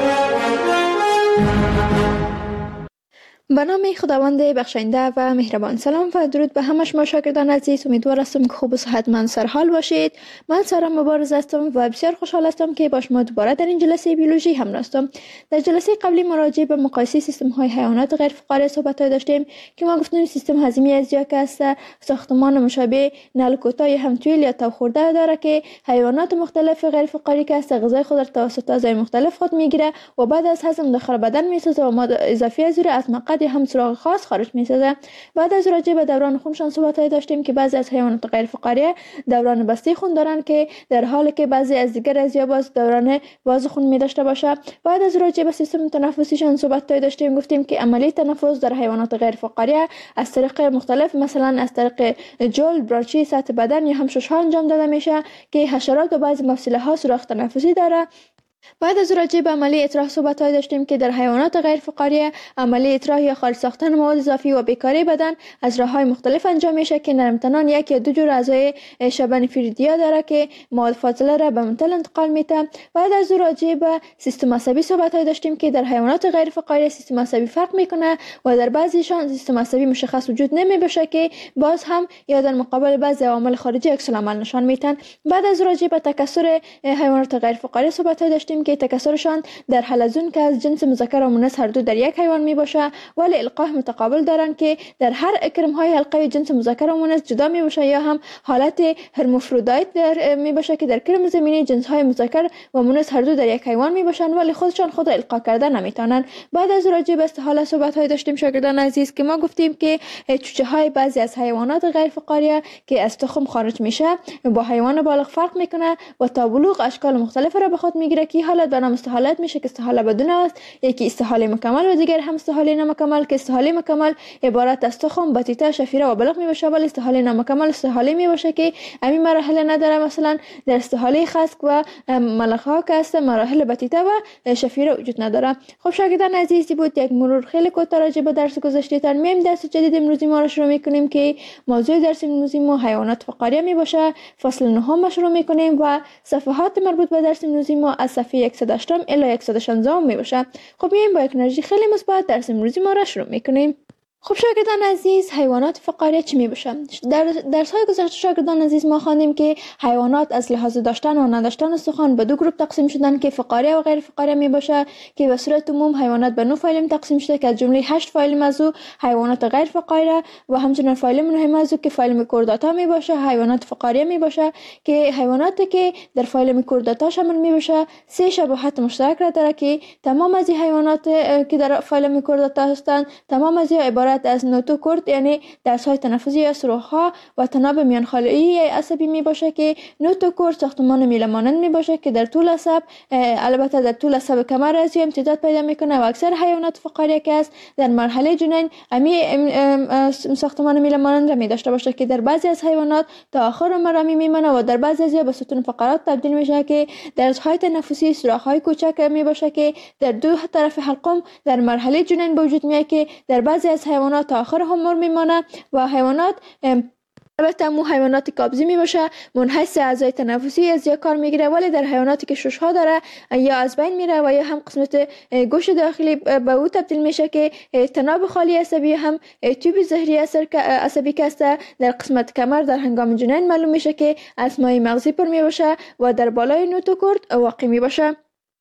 به نام خداوند بخشنده و مهربان. سلام و درود به همه شما شاگردان عزیز. امیدوار هستم که خوب و صحتمند سرحال باشید. من سارا مبارز هستم و بسیار خوشحال هستم که با شما دوباره در این جلسه بیولوژی همراه هستم. در جلسه قبلی مراجعه به مقایسه سیستم های حیوانات غیر فقاری صحبت داشتیم که ما گفتیم سیستم هضمی ازیا که است ساختمان مشابه نل کوتاه همتویل یا تاو خورده داره که حیوانات مختلف غیر فقاری که است غذای خود را توسط اعضای مختلف خود میگیره و بعد از هضم داخل بدن میسازه و ماده اضافی از از مقعد هم سراغ خاص خارج میسازه. بعد از راجع به دوران خونشان صحبت داشتیم که بعضی از حیوانات غیر فقاری دوران بسته خون دارن که در حالی که بعضی از دیگر ازیا باز دوران باز خون می داشته باشه. بعد از راجع به سیستم تنفسیشان صحبت داشتیم، گفتیم که عملیه تنفس در حیوانات غیر فقاری از طریق مختلف مثلا از طریق جلد، برانچی، سطح بدن یا هم ششها انجام داده میشه که حشرات و بعضی مفصله ها سوراخ تنفسی داره. بعد از راجع به عملیه اطراح صحبت داشتیم که در حیوانات غیر فقاری عملیه اطراح یا خارج ساختن مواد اضافی و بیکاری بدن از راه‌های مختلف انجام میشه که نرمتنان یک یا دو جور اعضای شبه فریدیا داره که مواد فاضله را به منتل انتقال میده. بعد از راجع به سیستم عصبی صحبت داشتیم که در حیوانات غیر فقاری سیستم عصبی فرق میکنه و در بعضیشان سیستم عصبی مشخص وجود نمیباشه که باز هم یا در مقابل بعضی عوامل خارجی عکس العمل نشان میدن. بعد از راجع به تکثر حیوانات غیر فقاری صحبت داشتیم که تکثرشان در حلزون که از جنس مذکر و مؤنث هر دو در یک حیوان می باشه، ولی القاح متقابل دارن که در هر اکرم های حلقه جنس مذکر و مؤنث جدا می باشه یا هم حالت هرمافرودیت در می باشه که در کرم زمینی جنس های مذکر و مؤنث هر دو در یک حیوان می باشن ولی خودشان خود القا کرده نمیتونن. بعد از راجع به استحاله صحبت های داشتیم شاگردان عزیز که ما گفتیم که چوچه های بعضی از حیوانات غیر فقاری که از تخم خارج میشه با حیوان بالغ فرق میکنه و تا بلوغ اشکال مختلف را به خود میگیره که حالت به نام استحالت میشه که استحاله بدون است، یکی استحاله مکمل و دیگر هم استحاله نامکمل که استحاله مکمل عبارت از تخم، بطیطه، شفیره و بلغ میباشه، ولی استحاله نامکمل استحاله میباشه که همین مراحل نداره. مثلا در استحاله خسک و ملخ ها که است مراحل بطیطه و شفیره وجود نداره. خب شاگردان عزیزی بود یک مرور خیلی کوتاه راجع به درس گذشته تر میایم درس جدید امروزی ما رو شروع میکنیم که موضوع درس امروزی ما حیوانات فقاریه میباشه. فصل 9 شروع میکنیم و صفحات مربوط به درس امروزی ما از صفحه 108 الی 116 می باشه. خب میایم با یک انرژی خیلی مثبت درس امروزی ما را شروع میکنیم. خب شاگردان عزیز حیوانات فقاری چی می باشه؟ در درس‌های گذشته شاگردان عزیز ما خواندیم که حیوانات از لحاظ داشتن و نداشتن استخوان به دو گروه تقسیم شدن که فقاری و غیر فقاری می باشه که به صورت عموم حیوانات به 9 فایلم تقسیم شده که از جمله 8 فایلم از او حیوانات غیر فقاری و همچنین فایلم مهم از او که فایلم کورداتا می باشه حیوانات فقاری می باشه که حیواناتی که در فایلم کورداتا شامل می باشه 3 شباهت مشترک را داره که تمام از حیوانات که در فایلم کورداتا هستند تمام از عبارت از نوتوکورد یعنی درس‌های تنفسی یا سوراخ‌ها و تناب میانخاله‌ای عصبی می باشه که نوتوکورد ساختمان میله مانند می باشه که در طول عصب البته در طول عصب کمر از امتداد پیدا میکنه و اکثر حیوانات فقاری که است در مرحله جنین ساختمان میله مانند را می داشته باشه که در بعضی از حیوانات تا آخر عمر را میمونه و در بعضی از به ستون فقرات تبدیل میشه که درس‌های تنفسی سوراخ‌های کوچک می باشه که در دو طرف حلقم در مرحله جنین به وجود میاد که در بعضی از حیوانات تا آخر عمر میمانه و حیوانات البته مو حیوانات قابضی می باشه منحصر اعضای تنفسی از یا کار میگیره ولی در حیواناتی که ششها داره یا از بین میره و یا هم قسمت گوش داخلی به او تبدیل میشه که تناب خالی عصبی هم تیوب ظهری عصبی که است در قسمت کمر در هنگام جنین معلوم میشه که از مایع مغزی پر می باشه و در بالای نوتوکورد واقع می باشه.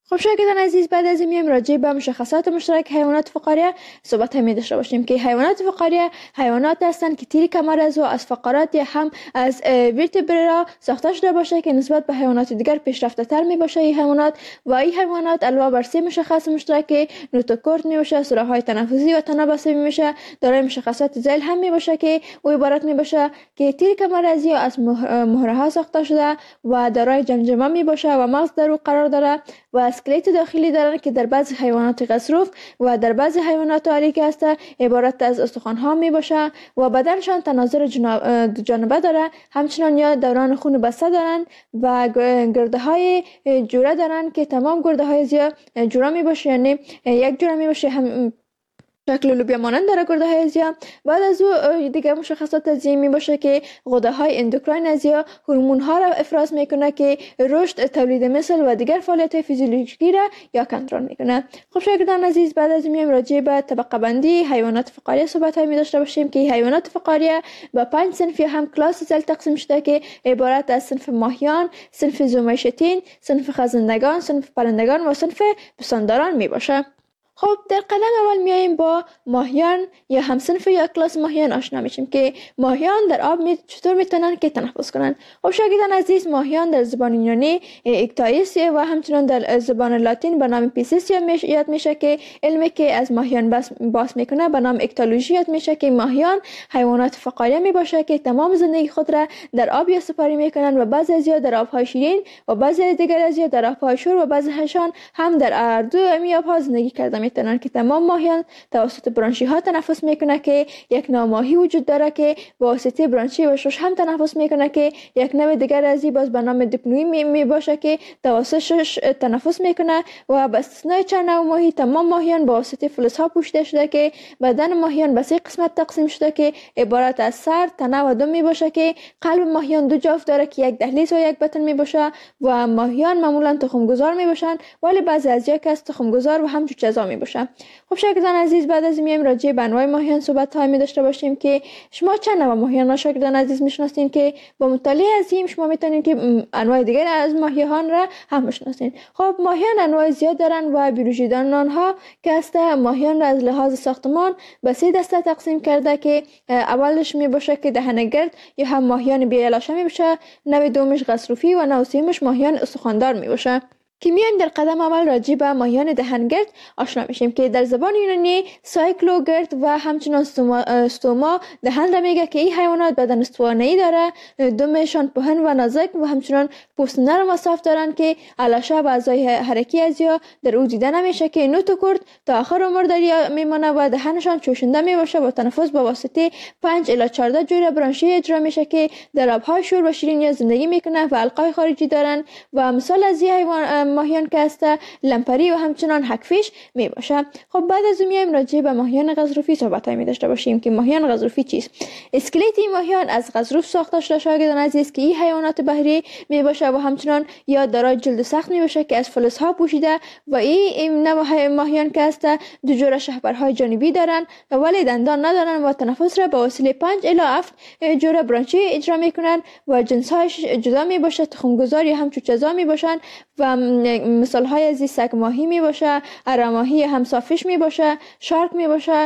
خب شاگردان عزیز، بعد از این راجع به مشخصات مشترک حیوانات فقاریه صحبت می داشته باشیم که حیوانات فقاریه حیوانات هستند که تیر کمر از فقرات یا هم از ورتبرا ساخته شده باشه که نسبت به حیوانات دیگر پیشرفته تر می باشه. این حیوانات و این حیوانات علاوه بر سه مشخص مشترک نوتوکورد می باشه، سوراخ‌های تنفسی و تنابسه می باشه، دارای مشخصات ذیل هم می باشه که او عبارت می باشه که تیر کمر یا از مهره ها ساخته شده و دارای جمجمه می باشه و مغز در او قرار داره و اسکلت داخلی دارند که در بعضی حیوانات غضروف و در بعضی حیوانات آلیک است عبارت از استخوان ها می باشه و بدنشان تناظر جانبه داره، همچنان یا دوران خون بسته دارند و گرده های جوره دارند که تمام گرده های زیاد جوره می باشه، یعنی یک جوره می باشه هم شکل لوبیا مانند داره گرده های ازیا. بعد از او دیگه مشخصات ازیا می باشه که غده های اندوکراین ازیا هورمون ها را افراز میکنه که رشد، تولید مثل و دیگر فعالیت فیزیولوژیکی را یا کنترل میکنه. خب شاگردان عزیز، بعد از میایم راجع به طبقه بندی حیوانات فقاریه صحبت های می داشته باشیم که حیوانات فقاریه به 5 صنف یا هم کلاس ذیل تقسیم شده که عبارت از صنف ماهیان، صنف زومشتین، صنف خزندگان، صنف پرندگان و صنف پستانداران می باشه. خب در قدم اول میاییم با ماهیان یا همصنف یا کلاس ماهیان آشنا میشیم که ماهیان در آب چطور میتونن که تنفس کنن. خب شاگردان عزیز، ماهیان در زبان یونانی اکتایس و همچنان در زبان لاتین به نام پیسیس یاد میشه که علمی که از ماهیان بحث میکنه به نام اکتولوژی یاد میشه که ماهیان حیوانات فقاریه میباشه که تمام زندگی خود را در آب یا سپاری میکنن و بعضی از در آبهای شیرین و بعضی دیگر از در آبهای شور و بعضی هاشان هم در اردو آبها زندگی کرده میتونن که تمام ماهیان توسط برانشی ها تنفس میکنه که یک نوع ماهی وجود داره که با واسطه برانشی و شش هم تنفس میکنه که یک نوع دیگر از این باز به نام دیپنوی می باشه که توسط شش تنفس میکنه و به استثنای چند نوع ماهی تمام ماهیان با واسطه فلز ها پوشیده شده که بدن ماهیان به 3 قسمت تقسیم شده که عبارت از سر، تنه و دم می باشه که قلب ماهیان 2 جفت داره که یک دهلیز و یک بطن می باشه و ماهیان معمولا تخم گذار می باشن، ولی بعضی از یک از تخم گذار و هم جوجه‌زا می باشه. خب شاگردان عزیز، بعد از میایم راجع به انواع ماهیان صحبت های می داشته باشیم که شما چند نوع ماهیان شاگردان عزیز میشناسین که با مطالعه از این شما میتونید که انواع دیگر از ماهیان را هم بشناسین. خب ماهیان انواع زیاد دارن و بیولوژی دانان ها که است ماهیان را از لحاظ ساختمان به 3 دسته تقسیم کرده که اولش می باشه که دهنگرد یا هم ماهیان بیالاشه می باشه، نوع دومش غضروفی و نوع سومش ماهیان استخواندار می باشه. که میایم در قدم اول راجع به ماهیان دهنگرد آشنا میشیم که در زبان یونانی سایکلوگرد و همچنان ستوما دهن را میگه که این حیوانات بدن استوانه‌ای داره، دمشان پهن و نازک و همچنان پوست نرم و صاف دارن که الاشه و اعضای حرکی از یا در او دیده نمیشه که نوتوکورد تا آخر عمر در میمانه و دهنشان چوشنده میباشه و تنفس با واسطه 5 الی 14 جوره برانشی اجرا میشه که در آبهای شور و شیرین یا زندگی میکنه و حلقای خارجی دارن و مثال از این حیوان ماهیان که است لمپری و همچنان حکفیش می باشه. خب بعد از میایم راجع به ماهیان غضروفی صحبت می داشته باشیم که ماهیان غضروفی چیست. اسکلت این ماهیان از غضروف ساخته شده شاگردان عزیز که این حیوانات بحری می باشه و همچنان یا دارای جلد سخت می باشه که از فلزها پوشیده و این نوع ماهیان که است 2 جوره شهپرهای جانبی دارن ولی دندان ندارن و تنفس را به وسیله 5 الی 7 جوره برانچی اجرا میکنن و جنس‌هاش جدا می باشه، تخم‌گذار یا هم چوچه‌زا می باشن و مثال های از سگ ماهی می باشه، ارماهی هم صافش می باشه، شارک می باشه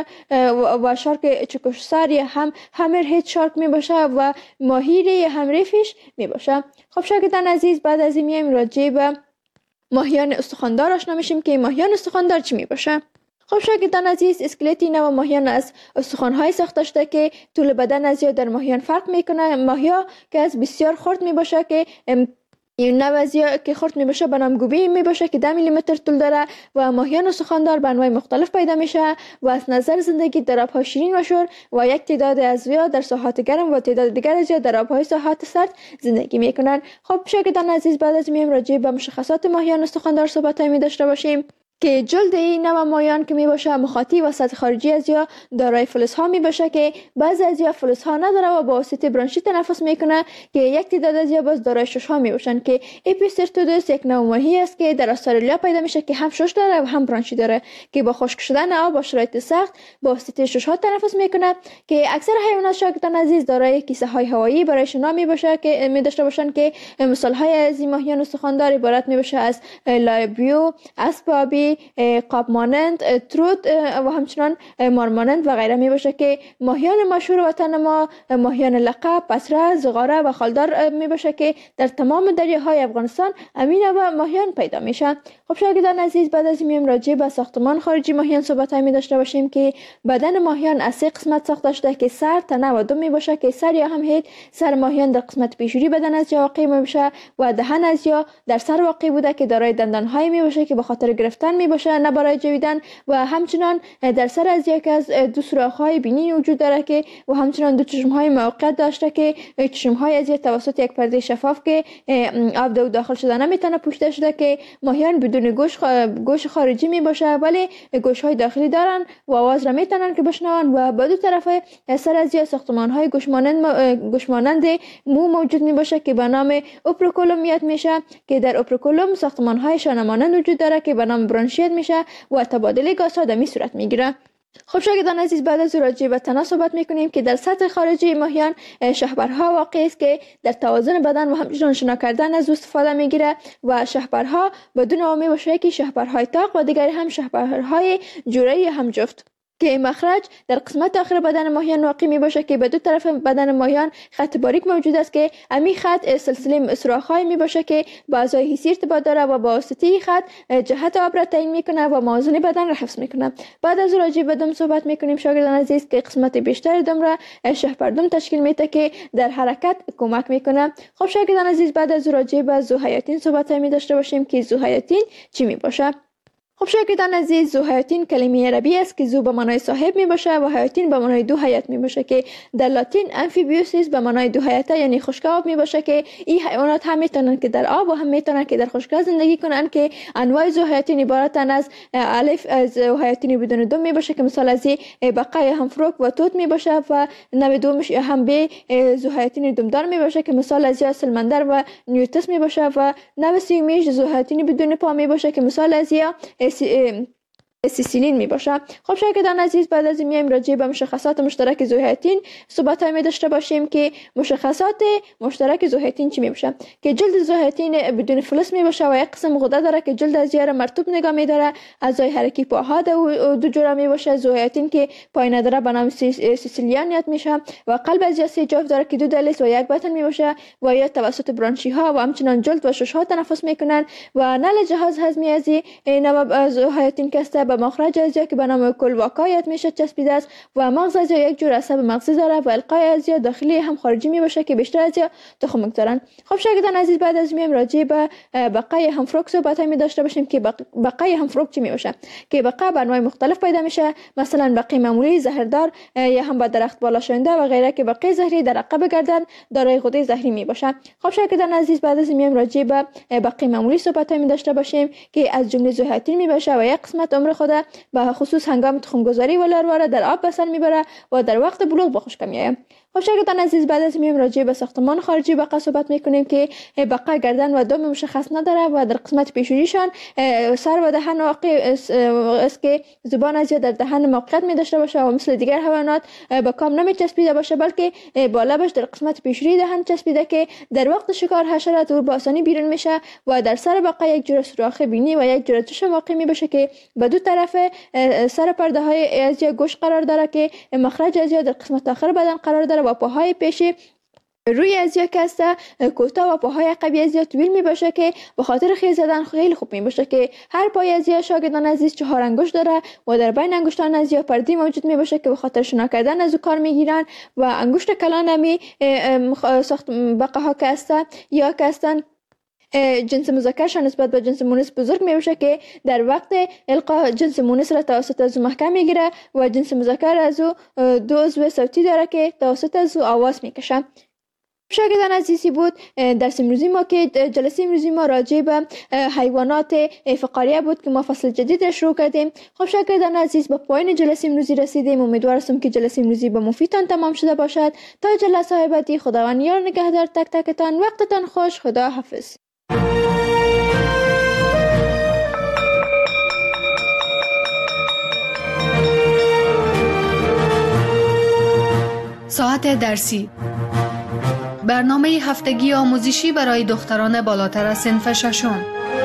و شارک چکشسر یا هم همرهد شارک می باشه و ماهی یا هم ریفیش می باشه. خب شاگردان عزیز، بعد از این میایم راجع به ماهیان استخواندار آشنا میشیم که ماهیان استخواندار چی می باشه. خب شاگردان عزیز، اسکلتی نوع ماهیان از استخوان‌های ساخته شده که طول بدن از یا در ماهیان فرق میکنه. ماهیا که از بسیار خرد می باشه که این نوع که خرد می باشه به نام گوبی می باشه که 10 میلیمتر طول داره و ماهیان استخواندار به انواع مختلف پیدا میشه و از نظر زندگی در آبهای شیرین و شور و یک تعداد از یا در ساحات گرم و تعداد دیگر از یا در آبهای ساحات سرد زندگی میکنن. خب شاگردان عزیز، بعد از میایم راجع به مشخصات ماهیان استخواندار صحبت می داشته باشیم که جلد این نوع ماهیان که می باشه مخاطی و سطح خارجی از یا دارای فلز ها می باشه که بعضی از یا فلز ها نداره و با واسطه برانشی تنفس میکنه که یک تعداد از یا باز دارای شش ها می باشن که اپیسترتودوس یک نوع ماهی است که در استرالیا پیدا میشه که هم شش داره و هم برانشی داره که با خشک شدن آب با شرایط سخت با واسطه شش ها تنفس میکنه که اکثر حیوانات شاگردان عزیز دارای کیسه های هوایی برای شنا می باشه که می داشته باشن که مثال های از این ماهیان استخوان‌دار عبارت می باشه از لایبیو، اسب آبی، قاب مانند، تروت و همچنان مار مانند و غیره می باشه که ماهیان مشهور وطن ما ماهیان لقب، پسره، زغاره و خالدار می باشه که در تمام دریاهای افغانستان امین و ماهیان پیدا میشن. خب شاگردان عزیز بعد از این راجع به ساختمان خارجی ماهیان صحبت می داشته باشیم که بدن ماهیان از سه قسمت ساخته شده که سر، تنه و دم می باشه که سر یا هم هید سر ماهیان در قسمت پیشوری بدن از یا واقع می باشه و دهن از یا در سر واقع بوده که دارای دندان های می باشه که به خاطر گرفتن می باشه نه برای جویدن و همچنان در سر از یک از دو سوراخ های بینی وجود داره که و همچنان دو چشم های موقت داشته که چشم های از توسط یک پرده شفاف که آب داخل شده نمیتونه پوشیده شده که ماهیان بدون گوش خارجی می باشه ولی گوش های داخلی دارن و آواز را میتونن که بشنون و به دو طرف سر از ساختمان های گوش مانند مو موجود می باشه که به نام اوپروکولومیت میشه که در اوپروکولوم ساختمان های شانه مانند وجود داره که به نام برانشیت میشه و تبادل گاز ها در می صورت میگیره. خب شاگردان عزیز بعد از راجع به تنه صحبت میکنیم که در سطح خارجی ماهیان شهبرها واقع است که در توازن بدن و همچنان شنا کردن از استفاده میگیره و شهبرها بدون آمی باشه که شهبرهای تاق و دیگر هم شهبرهای جوره هم جفت که مخرج در قسمت آخر بدن ماهیان واقع می باشه که به دو طرف بدن ماهیان خط باریک موجود است که امی خط سلسله سوراخ‌های می باشه که با اعضای حسی ارتباط داره و با واسطه خط جهت آب را تعیین میکنه و موازنه بدن را حفظ میکنه. بعد از راجع به دم صحبت میکنیم شاگردان عزیز که قسمت بیشتر دم را شهپردم تشکیل میده که در حرکت کمک میکنه. خب شاگردان عزیز بعد از راجع به ذوحیاتین صحبت می داشته باشیم که ذوحیاتین چی می باشه. خب شاگردان عزیز ذوحیاتین کلمه عربی است که ذو به معنای صاحب می باشه و حیاتین به معنای دو حیات می باشه که در لاتین امفیبیوسیس به معنای دو حیاته یعنی خشک آب می باشه که این حیوانات هم میتونن که در آب و هم میتونن که در خشکی زندگی کنن که انواع ذوحیاتین عبارتن از الف از ذوحیاتین بدون دم می باشه که مثال از بقای همفروک و توت می باشه و نوع دومش هم به ذوحیاتین دمدار می باشه که مثال از سلمندر و نیوتس می باشه و نوع سومیش ذوحیاتین بدون پا می باشه که مثال از سیسیلین می باشه. خب شاگردان عزیز بعد از میایم راجع به مشخصات مشترک ذوحیاتین صحبت می داشته باشیم که مشخصات مشترک ذوحیاتین چی می باشه که جلد ذوحیاتین بدون فلز می باشه و یک قسم غده داره که جلد از یار مرطوب نگاه می داره اعضای حرکی پاها دو جوره می باشه ذوحیاتین که پای نداره به نام سیسیلیانیت میشه و قلب از سه جفت داره که دو دلیس و یک بطن می باشه و یا توسط برانشی ها و همچنان جلد و شش ها تنفس میکنن و نل جهاز هضمی از نوع ذوحیاتین که به مخرج از که به نام کلواکایت میشه چسبیده است و مغز از یک جور عصب مغزی داره و القای از داخلی هم خارجی می باشه که بیشتر از تخم دارن. خب شاگردان عزیز بعد از میایم راجع به بقای همفروک صحبت می داشته باشیم که بقای همفروک چی می باشه که بقا به انواع مختلف پیدا میشه مثلا بقای معمولی زهردار یا هم با درخت بالا شونده و غیره که بقای زهری در عقب گردن دارای غده زهری می باشه. خب شاگردان عزیز بعد از میایم راجع به بقای معمولی صحبت می داشته باشیم که از جمله ذوحیاتین می باشه و یک قسمت عمر خود به خصوص هنگام تخمگذاری و لارواره در آب به سر میبره و در وقت بلوغ به خشک میآید. خب شاگردان عزیز بعد از میایم راجع به ساختمان خارجی بقا صحبت میکنیم که بقا گردن و دم مشخص نداره و در قسمت پیشونیشان سر و دهن واقع است که زبان از در دهن موقعیت می داشته باشه و مثل دیگر حیوانات به کام نمی چسبیده باشه بلکه با لبش در قسمت پیشونی دهن چسبیده که در وقت شکار حشرات او با آسانی بیرون میشه و در سر بقا یک جور سوراخ بینی و یک جور چشم واقع می باشه که به دو طرف سر پرده های از گوش قرار داره که مخرج از در قسمت آخر بدن قرار داره و پاهای پیشی روی ازیا کسته کوتاه و پاهای عقبی ازیا طویل می باشه که به خاطر خیز زدن خیلی خوب می باشه که هر پای ازیا شاگردان عزیز 4 انگشت داره و در بین انگشتان ازیا پردی موجود می باشه که به خاطر شنا کردن از او کار می گیرن و انگشت کلان همی ساخت بقاها کسته یا کستن جنس مذکرشان نسبت به جنس مونس بزرگ می باشه که در وقت القا جنس مونس را توسط از او محکم می گیره و جنس مذکر از او 2 عضو صوتی داره که توسط از او آواز می کشه. شاگردان عزیزی بود درس امروزی ما که جلسه امروزی ما راجع به حیوانات فقاریه بود که ما فصل جدید را شروع کردیم. خب شاگردان عزیز به پایان جلسه امروزی رسیدیم. امیدوار هستم که جلسه امروزی به مفیدتان تمام شده باشد. تا جلسه های بعدی خداوند یار نگهدار تک تکتان. وقتتان خوش. خدا حافظ. ساعت درسی، برنامه هفتگی آموزشی برای دختران بالاتر از صنف ششم.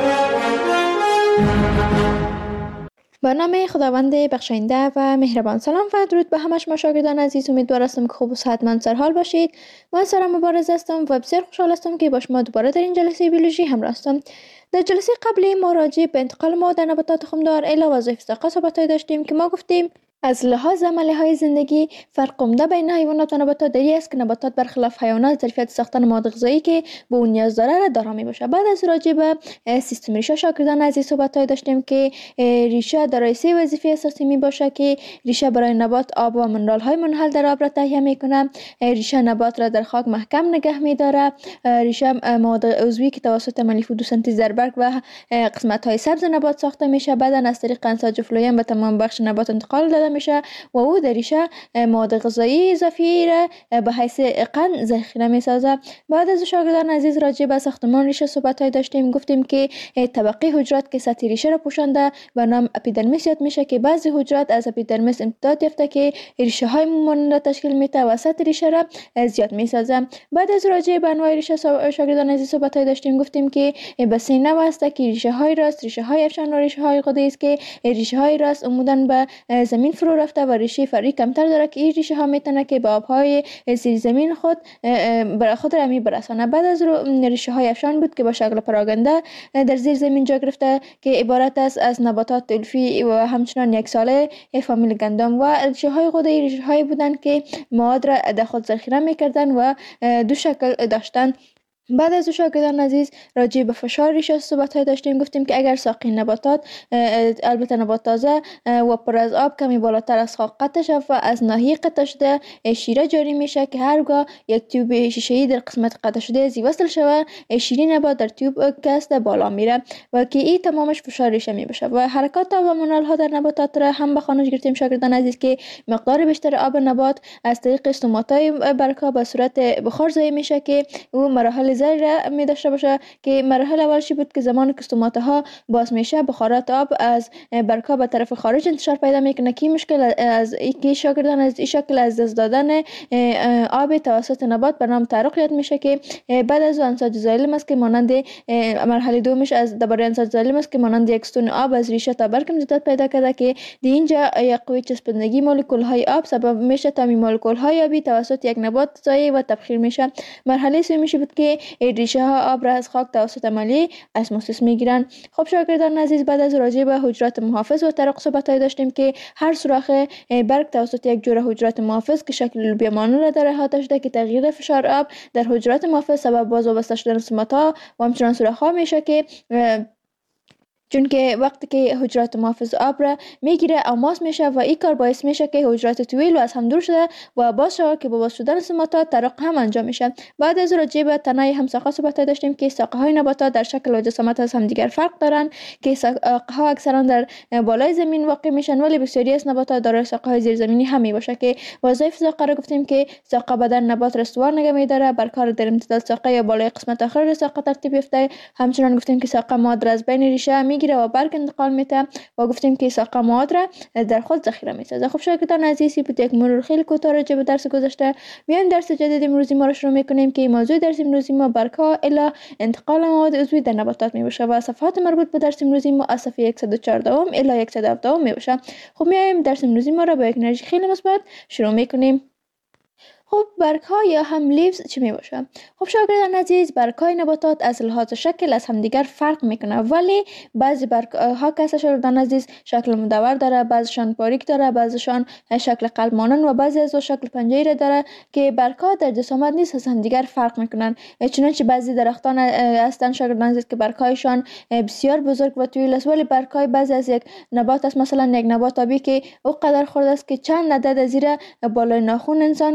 برنامه خداوند بخشاینده و مهربان. سلام و درود به همه شما شاگردان عزیز. امیدوار هستم که خوب و صحتمند سرحال باشید. من سارا مبارز هستم و بسیار خوشحال هستم که با شما دوباره در این جلسه بیولوژی همراه هستم. در جلسه قبلی ما راجع به انتقال مواد در نباتات تخمدار الی وظایف ساقه صحبت‌هایی داشتیم که ما گفتیم از لحاظ عمله‌های زندگی فرق عمده بین حیوانات و نباتات دری است که نباتات برخلاف حیوانات ظرفیت ساختن مواد غذایی که به اون نیاز داره را دارا میباشه. بعد از راجع به سیستم ریشه شاگردان عزیز صحبت‌هایی داشتیم که ریشه دارای 3 وظیفه اساسی میباشه که ریشه برای نبات آب و منرال‌های منحل در آب را تهیه میکنه، ریشه نبات را در خاک محکم نگه میداره، ریشه مواد عضوی که توسط عملیه فتوسنتز در برگ و قسمت‌های سبز نبات ساخته میشه بعد از طریق انساج فلویم به تمام بخش نبات انتقال داده میشه و او در ریشه مواد غذایی اضافی را به حیث قند ذخیره میسازه. بعد از شاگردان عزیز راجع به ساختمان ریشه صحبت های داشتیم. گفتیم که طبقه حجرات که سطح ریشه را پوشانده به نام اپیدرمیس یاد میشه که بعضی حجرات از اپیدرمیس امتداد یافته که ریشه های مانند تشکیل میده و سطح ریشه را زیاد میسازه. بعد از راجع به انواع ریشه شاگردان عزیز صحبت های داشتیم. گفتیم که به 3 نوع است که ریشه های راست، ریشه های افشان و ریشه های غده‌ای است که ریشه های راست عموداً به زمین فرو رفته و ریشه فرعی کمتر داره که این ریشه ها میتونه که به آبهای زیر زمین خود را برسانه. بعد از ریشه های افشان بود که با شکل پراگنده در زیر زمین جا گرفته که عبارت است از نباتات علفی و همچنان یک ساله فامیل گندم و ریشه های غده‌ای ریشه هایی بودند که مواد را در خود ذخیره میکردن و 2 شکل داشتن. بعد از شاگردان عزیز راجع به فشار ریشه صحبت های داشتیم. گفتیم که اگر ساقه نباتات البته نبات تازه و پر از آب کمی بالاتر از خاک قطع شود و از ناحیه قطع شده شیره جاری میشه که هرگاه یک تیوب شیشه‌ای در قسمت قطع شده زی وصل شود شیره نبات در تیوب کست بالا میره و که این تمامش فشار ریشه میبشه و حرکات و منال ها در نباتات را هم به خانش گرفتیم شاگردان عزیز که مقدار بیشتر آب نبات از طریق استوماتای برگ‌ها به صورت بخار ضایع میشه که او مراحل زیر می داشته باشه که مرحله اولشی بود که زمان که استوماتها باز میشه بخارات آب از برگ‌ها به طرف خارج انتشار پیدا میکنه که مشکل از که شاگردان از این شکل از دست دادن آب توسط نبات به نام تعرق یاد میشه که بعد از انساج زایلم است که مانند مرحله دومش از درباره انساج زایلم است که مانند یک ستون آب از ریشه تا برگ امتداد پیدا کرده که در اینجا یک قوه چسبندگی مولکول های آب سبب میشه تا مولکول های آبی توسط یک نبات ضایع و تبخیر میشه. مرحله سومی بود که ریشه ها آب را از خاک توسط عملیه اسموسیس میگیرن. خب شاگردان عزیز بعد از راجع به حجرات محافظ و تعرق صحبت داشتیم که هر سوراخ برگ توسط یک جوره حجرات محافظ که شکل لوبیا مانند را در احاطه شده که تغییر فشار آب در حجرات محافظ سبب باز و بسته شدن استوماتا و همچنان سوراخ ها میشه که چون که وقتی که حجرات محافظ آب را میگیره او ماس میشه و این کار باعث میشه که حجرات طویل از هم دور شده و باز شود که با باز شدن استوماتا تعرق هم انجام میشه. بعد از راجع به تنه همساقه صحبت داشتیم که ساقه های نباتات در شکل و جسامت از هم دیگر فرق دارن که ساقه ها اکثرا در بالای زمین واقع میشن ولی بسیاری از نباتات دارای ساقه های زیر زمینی هم میباشه که وظایف ساقه را گفتیم که ساقه بدن نبات را استوار نگه میداره برکار در امتداد ساقه یا بالای قسمت آخر ساقه ترتیب یافته. همچنان گفتیم که ساقه مواد را از بین ریشه میگیره و برگ انتقال میده و گفتیم که ساقه مواد را در خود ذخیره میسازه. خب شاگردان عزیزی بود یک مرور خیلی کوتاه راجع به درس گذشته. میایم درس جدید امروزی ما را شروع میکنیم که موضوع درس امروزی ما برگ‌ها الی انتقال مواد عضوی در نباتات میباشه و صفحات مربوط به درس امروزی ما از صفحه 114 الی 117 میباشه. خب میایم درس امروزی ما را با یک انرژی خیلی مثبت شروع میکنیم. خب برگ‌ها یا هم لیوز چی می باشه؟ خب شاگردان عزیز برگ‌های نباتات از لحاظ شکل از همدیگر فرق میکنه ولی بعضی برگ‌ها که شاگردان عزیز شکل مدور داره، بعضیشان باریک داره، بعضیشان شکل قلب مانند و بعضی از شکل پنجره داره که برگ‌ها در جسامت نیست از همدیگر فرق میکنن. چنانچه بعضی درختان هستن شاگردان عزیز که برگ‌هایشان بسیار بزرگ و طویل است ولی برگ‌های بعضی از یک نبات است مثلا یک نبات آبی که او قدر خرد است که چند عدد از زیر بالای ناخن انسان چی میشه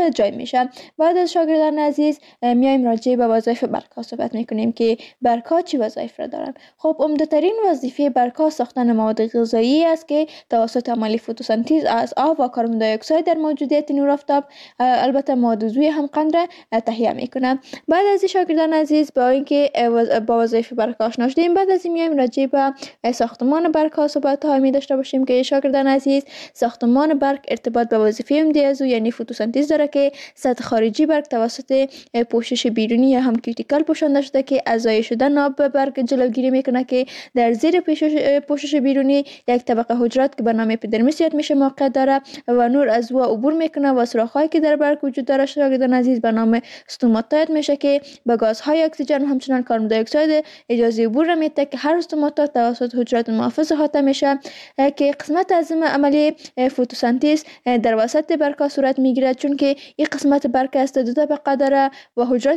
میشه جای میشه. بعد از شاگردان عزیز میایم راجع به وظایف برگ‌ها صحبت میکنیم که برگ‌ها چی وظایف را دارند. خب عمده‌ترین وظیفه برگ‌ها ساختن مواد غذایی است که توسط عمل فتوسنتز از آب و کربن دی اکساید در موجودیت نور آفتاب البته مواد عضوی هم قند را تهیه میکنه. بعد از شاگردان عزیز با اینکه با وظایف برگ‌ها آشنا شدیم، بعد از این میایم راجع به ساختمان برگ‌ها صحبت های داشته باشیم که شاگردان عزیز ساختمان برگ ارتباط به وظیفه عمده از او یعنی فتوسنتز داره که سطح خارجی برگ توسط پوشش بیرونی یا هم کیوتیکل پوشانده شده که از ضایع شدن آب به برگ جلوگیری میکنه که در زیر پوشش بیرونی یک طبقه حجرات که به نام اپیدرمیس یاد میشه موقع داره و نور از او عبور میکنه و سوراخ‌هایی که در برگ وجود داره شاگردان عزیز به نام استوماتا یاد میشه که به گازهای اکسیژن و همچنان کربن دی اکساید اجازه عبور را میده که هر استوماتا توسط حجرات محافظ احاطه میشه که قسمت از عملی فتوسنتز در وسط برگ صورت میگیره، چون که این قسمت برگ است دو طبقه داره و حجرات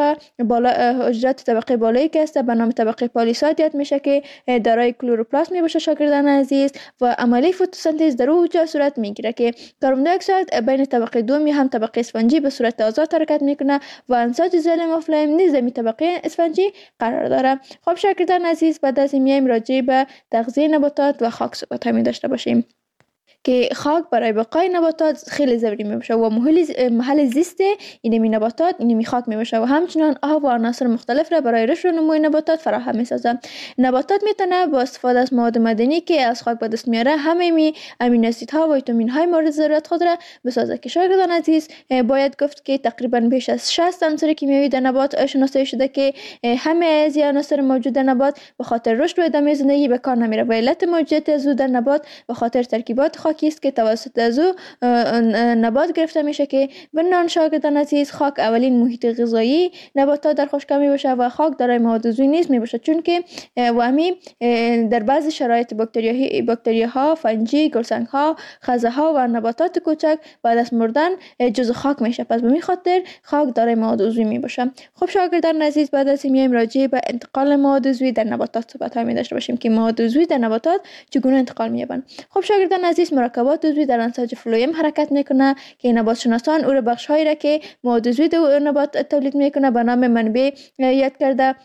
طبقه بالایی که است به نام طبقه پالیساد یاد میشه که دارای کلوروپلاست میباشه شاگردان عزیز و عملی فتوسنتز در اونجا صورت میگیره که کربن دی اکساید بین طبقه دومی هم طبقه اسفنجی به صورت آزاد حرکت میکنه و انساج ظلم و فلیم نیز در طبقه اسفنجی قرار داره. خب شاگردان عزیز بعد از این میایم راجع به تغذیه نباتات و خاک صحبت می داشته باشیم که خاک برای بقای نباتات خیلی ضروری میباشه و محل زیست اینمی نباتات اینمی خاک میباشه و همچنان آب و عناصر مختلف را برای رشد و نمو نباتات فراهم میسازه. نباتات میتونه با استفاده از مواد معدنی که از خاک به دست میاره همه امینو اسیدها و ویتامین های مورد ضرورت خود را بسازه که شاگردان عزیز باید گفت که تقریبا بیش از 60 عنصر کیمیایی در نبات شناسایی شده که همه از این عناصر موجود در نبات به خاطر رشد و ادامه زندگی به کار نمیره و علت موجودیت از در نبات به خاطر ترکیبات خاکی است که توسط از او نبات گرفته میشه که بنان شاگردان عزیز خاک اولین محیط غذایی نباتات در خشکی میباشه و خاک دارای مواد عضوی نیز میباشه، چون که وامی در بعضی شرایط باکتریاها، فنجی، گلسنگ‌ها، خزه‌ها و نباتات کوچک بعد از مردن جزء خاک میشه، پس به این خاطر خاک دارای مواد عضوی میباشه. خب شاگردان عزیز بعد از این میایم راجع به انتقال مواد عضوی در نباتات صحبت می داشته باشیم که مواد عضوی در نباتات چگونه انتقال می‌یابند. خب شاگردان عزیز مرکبات عضوی در انساج فلویم حرکت میکنه که نبات شناسان او را بخش‌هایی را که مواد عضوی در نبات تولید میکنه به نام منبع یاد کرده.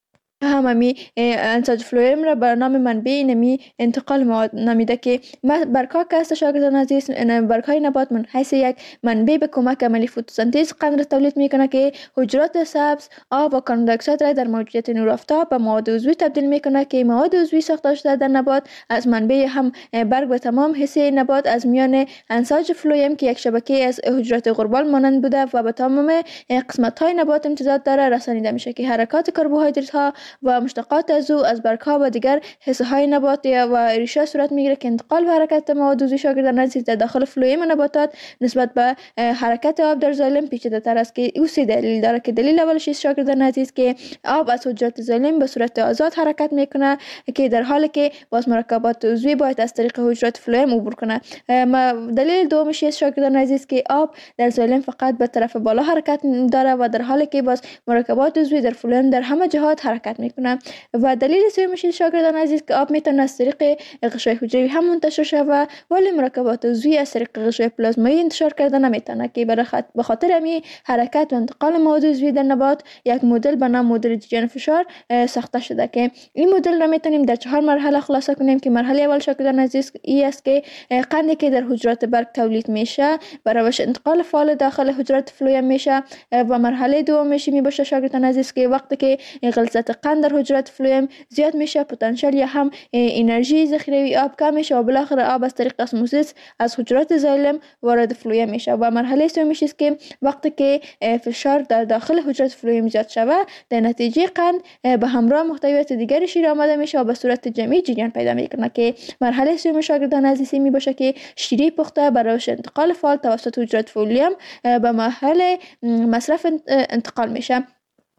هممی انساج فلویم را به نام منبع نمی انتقال مواد نامیده که برگ‌ها که است شاگردان عزیز برگ‌های نبات من حیث یک منبع به کمک عملی فتوسنتز قند را تولید میکنه که حجرات سبز آب و کربن دی اکساید را در موجودیت نور آفتاب به مواد عضوی تبدیل میکنه که مواد عضوی ساخته شده در نبات از منبع هم برگ و تمام حصه نبات از میان انساج فلویم که یک شبکه از حجرات غربال مانند بوده و به تمام قسمت‌های نبات امتداد داره رسانیده میشه که حرکات کربوهیدرات ها و مشتقات از او از برگ‌ها و دیگر حصه های نبات و ریشه صورت میگیره که انتقال و حرکت مواد عضوی شاگردان عزیز در داخل فلویم نباتات نسبت به حرکت آب در ظالم پیچیده تر است که او سه دلیل داره که دلیل اولش است شاگردان عزیز که آب از حجرات ظالم به صورت آزاد حرکت میکنه که در حالی که باز مرکبات عضوی باید از طریق حجرات فلویم عبور کنه. دلیل دومش است شاگردان عزیز که آب در ظالم فقط به طرف بالا حرکت داره و در حالی که باز مرکبات عضوی در فلویم در همه جهات حرکت میکنه. و دلیل سومش شاگردان عزیز که آب میتونه از طریق غشای حجروی هم منتشر شود ولی مرکبات عضوی از طریق غشای پلازمایی انتشار کرده نمیتونه که به خاطر همین حرکت و انتقال مواد عضوی در نبات یک مدل به نام مدل جریان فشار ساخته شده که این مدل را میتونیم در 4 مرحله خلاصه کنیم که مرحله اول شاگردان عزیز این است که قندی که در حجرات برگ تولید میشه بر روش انتقال فعال داخل حجرات فلویم میشه و مرحله دومش میباشه شاگردان عزیز که وقتی که غلظت قند در حجرات فلویم زیاد میشه پتانسیل یا هم انرژی ذخیره آب کم میشه و بالاخره آب از طریق اسموزیس از حجرات ظالم وارد فلویم میشه و مرحله سومش است که وقتی که فشار در داخل حجرات فلویم زیاد شوه در نتیجه قند به همراه محتویات دیگری شیر آمده میشه و به صورت جمعی جریان پیدا میکنه که مرحله سوم شاگردان عزیز میباشه که شیره پخته برای انتقال فعال توسط حجرات فلویم به محل مصرف انتقال میشه.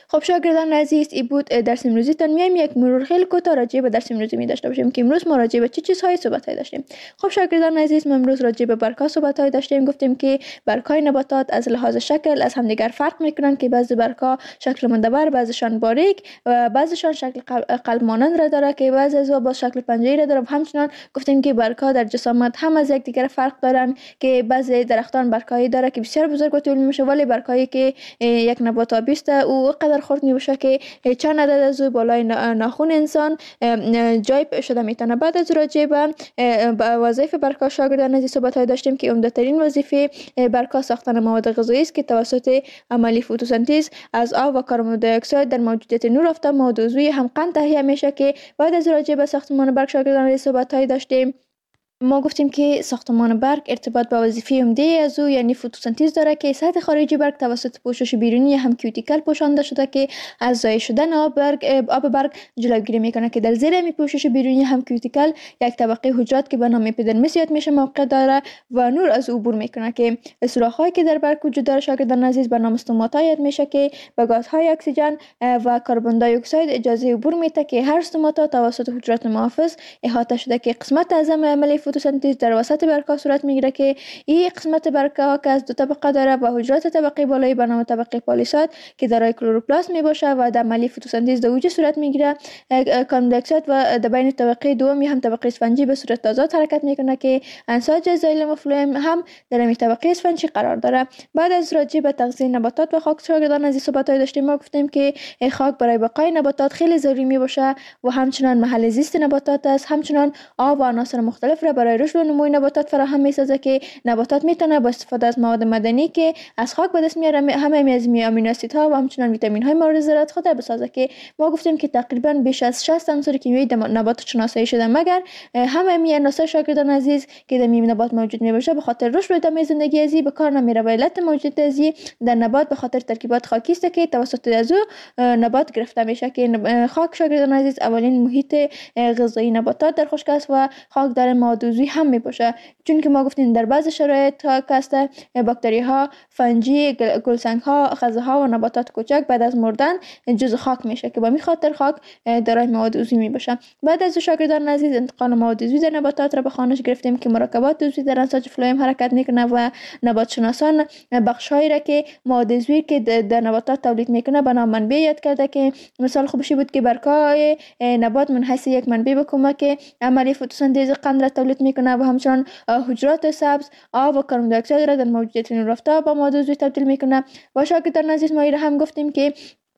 خب شاگردان عزیز، این بود درس امروزی تان. میایم یک مرور خیلی کوتاه راجع به درس امروزی می داشته باشیم که امروز ما راجع به چه چیزهایی صحبت داشتیم. خب شاگردان عزیز، ما امروز راجع به برگ‌ها صحبت داشتیم. گفتیم که برگ‌های نباتات از لحاظ شکل از همدیگر فرق میکنن که بعضی برگ‌ها شکل مندبر، بعضیشان باریک و بعضیشان شکل قلب مانند را داره که بعضی از با شکل پنجه‌ای را داره. همچنین گفتیم که برگ‌ها در جسامت هم از یکدیگر فرق دارن که بعضی درختان برگ‌هایی داره که بسیار بزرگ و طولانی میشه، ولی برگ‌هایی که یک نبات آبیست او قدر خرد میشه که چند عدد از بالای ناخن انسان جای شده میتونه. بعد از راجع به وظایف برگ‌ها شاگردان عزیز صحبت داشتیم که عمده‌ترین وظیفه برگ‌ها ساختن مواد غذایی است که توسط عملی فتوسنتز از آب و کربن دی اکساید در موجودیت نور آفتاب مواد عضوی هم قند تهیه میشه. که بعد از راجع به ساختمان برگ شاگردان عزیز صحبت داشتیم. ما گفتیم که ساختمان برگ ارتباط با وظیفه عمده از او یعنی فتوسنتز داره که سطح خارجی برگ توسط پوشش بیرونی هم کیوتیکل پوشانده شده که از ضایع شدن آب برگ جلوگیری میکنه که در زیر این پوشش بیرونی هم کیوتیکل یک طبقه حجرات که به نام اپیدرمیس یاد میشه موقع داره و نور از عبور میکنه که سوراخ‌هایی که در برگ وجود داره شاگردان عزیز به نام استوماتا یاد میشه که به گازهای اکسیژن و کربن دی اکساید اجازه عبور میده که هر استوماتا توسط حجرات محافظ احاطه شده که قسمت اعظم عملی فتوسنتز در وسط برگ‌ها صورت میگیره که این قسمت برگ‌ها که از دو طبقه داره و حجرات طبقه بالایی به نام طبقه پالیساد که دارای کلروپلاست میباشه و در عملی فتوسنتز در اوج صورت میگیره. کربن دی اکساید و در بین طبقه دوم هم طبقه اسفنجی به صورت آزاد حرکت میکنه که انساج زایلم و فلوئم هم در این طبقه اسفنجی قرار داره. بعد از راجع به تغذیه نباتات و خاک شاگردان عزیز صحبت داشتیم. ما گفتیم که خاک برای بقای نباتات خیلی ضروری میباشه و همچنان محل زیست نباتات است. همچنان آب و عناصر مختلف را برای رشد و نمو نباتات فراهم میسازه که نباتات میتونه با استفاده از مواد معدنی که از خاک به دست میاره همه از آمینو اسیدها و همچنان ویتامین های مورد ضرورت خود بسازه که ما گفتیم که تقریبا بیش از 60 عنصر کیمیایی در نبات شناسایی شده، مگر همه می عناصر شاگردان عزیز که در نبات موجود میباشه به خاطر رشد و ادامه زندگی ازی به کار نمیره و علت موجودیت ازی در نبات به خاطر ترکیبات خاکی است که توسط از نبات گرفته میشه که خاک شاگردان عزیز اولین محیط غذایی نباتات در خشک است و خاک در مواد عضوی هم میباشه، چون که ما گفتیم در بعض شرایط هست باکتری ها، فنجی، گلسنگ ها، خزه ها و نباتات کوچک بعد از مردن جزء خاک میشه که با می خاطر خاک دارای مواد عضوی میباشه. بعد از شاگردان عزیز انتقال مواد عضوی در نباتات را به خوانش گرفتیم که مرکبات عضوی در انساج فلوئم حرکت میکنه و نبات شناسان بخشایی را که مواد عضوی که در نباتات تولید میکنه به نام منبع یاد کرده که مثال خوبشی بود که برگ‌های نبات من حیث یک منبع به کمک عملی فتوسنتز قند را تولید میکنه و همچنان حجرات سبز آب و کربن دی اکساید را در موجودیت نور آفتاب با مواد عضوی تبدیل میکنه. و شاگردان عزیز ما هم گفتیم که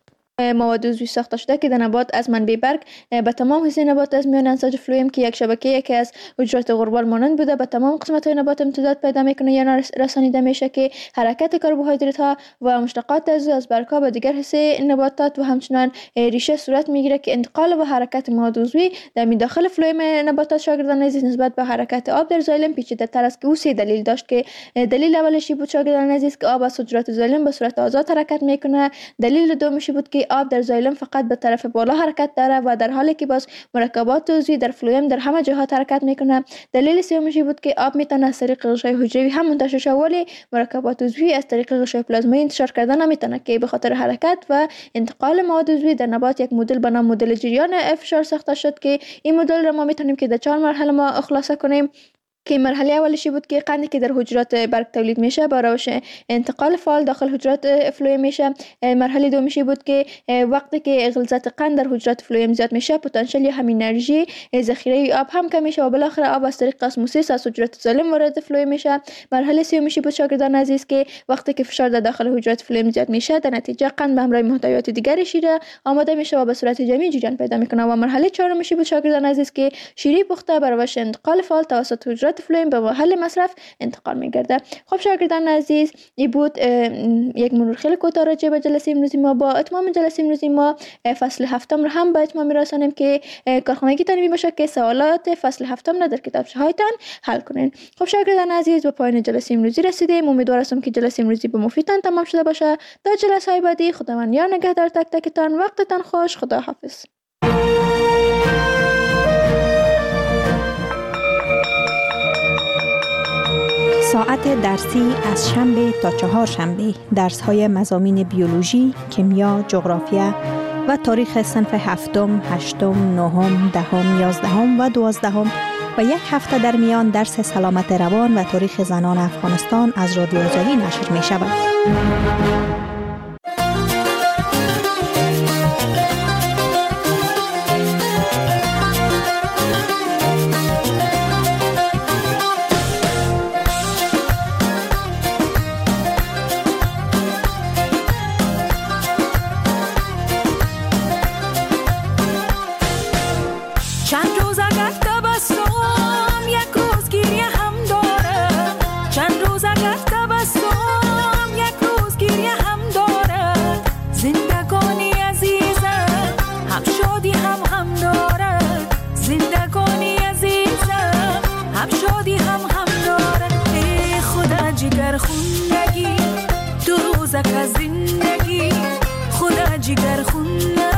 مواد عضوی ساخته شده که در نبات از منبع برگ به تمام حصه نبات از میان انساج فلوئم که یک شبکه که از حجرات غربال مانند بوده به تمام قسمت های نبات امتداد پیدا میکنه یا رسانیده میشه که حرکت کربوهیدرات ها و مشتقات از برگ ها به دیگر حصه نباتات و همچنان ریشه صورت میگیره که انتقال و حرکت مواد عضوی در داخل فلوئم نباتات شاگردان عزیز نسبت به حرکت آب در زایلم پیچیده تر است که او سه دلیل داشت که دلیل اولش بود شاگردان عزیز که آب از حجرات زایلم به صورت آزاد حرکت میکنه. دلیل دومش بود که آب در زایلم فقط به طرف بالا حرکت داره و در حالی که باز مرکبات عضوی در فلوئم در همه جهات حرکت میکنه. دلیل سومش بود که آب میتونه از طریق غشای حجروی هم منتشر شه ولی مرکبات عضوی از طریق غشای پلازمایی انتشار کردن نمیتونه که به خاطر حرکت و انتقال مواد عضوی در نبات یک مدل به نام مدل جریان فشار ساخته شد که این مدل را ما میتونیم که در 4 مرحله ما خلاصه کنیم که مرحله اولشی بود که قندی که در حجرات برگ تولید میشه با روش انتقال فعال داخل حجرات فلوئم میشه. مرحله دومیشی بود که وقتی که غلظت قند در حجرات فلوئم زیاد میشه پتانسیل یا هم انرژی ذخیره آب هم کم میشه و بالاخره آب از طریق اسموسیس از حجرات زایلم وارد فلوئم میشه. مرحله سومیشی بود شاگردان عزیز که وقتی که فشار در داخل حجرات فلوئم زیاد میشه در نتیجه قند به همراه محتویات دیگری شیره آماده میشه و به صورت جمعی جریان پیدا میکنه. و مرحله چهارمیشی بود شاگردان عزیز که شیره پخته بر روش انتقال فعال توسط حجرات فلوئم به محل مصرف انتقال میگرده. خب شاگردان عزیز این بود یک مرور خیلی کوتاه راجع به جلسه امروزی ما. با اتمام جلسه امروزی ما فصل هفتم را هم به اتمام میرسانیم که کارخانگی تان میباشه که سوالات فصل هفتم را در کتابچه هایتان حل کنین. خب شاگردان عزیز به پایان جلسه امروزی رسیدیم. امیدوار هستم که جلسه امروزی به مفیدتان تمام شده باشه. تا جلسه های بعدی خداوند یار نگهدار تک تکتان. وقتتان خوش. خدا حافظ. ساعت درسی از شنبه تا چهارشنبه درس‌های مضامین بیولوژی، کیمیا، جغرافیا و تاریخ صنف هفتم، هشتم، نهم، دهم، یازدهم و دوازدهم و یک هفته در میان درس سلامت روان و تاریخ زنان افغانستان از رادیو آزادی نشر می شود. زندگی خدا جگر خون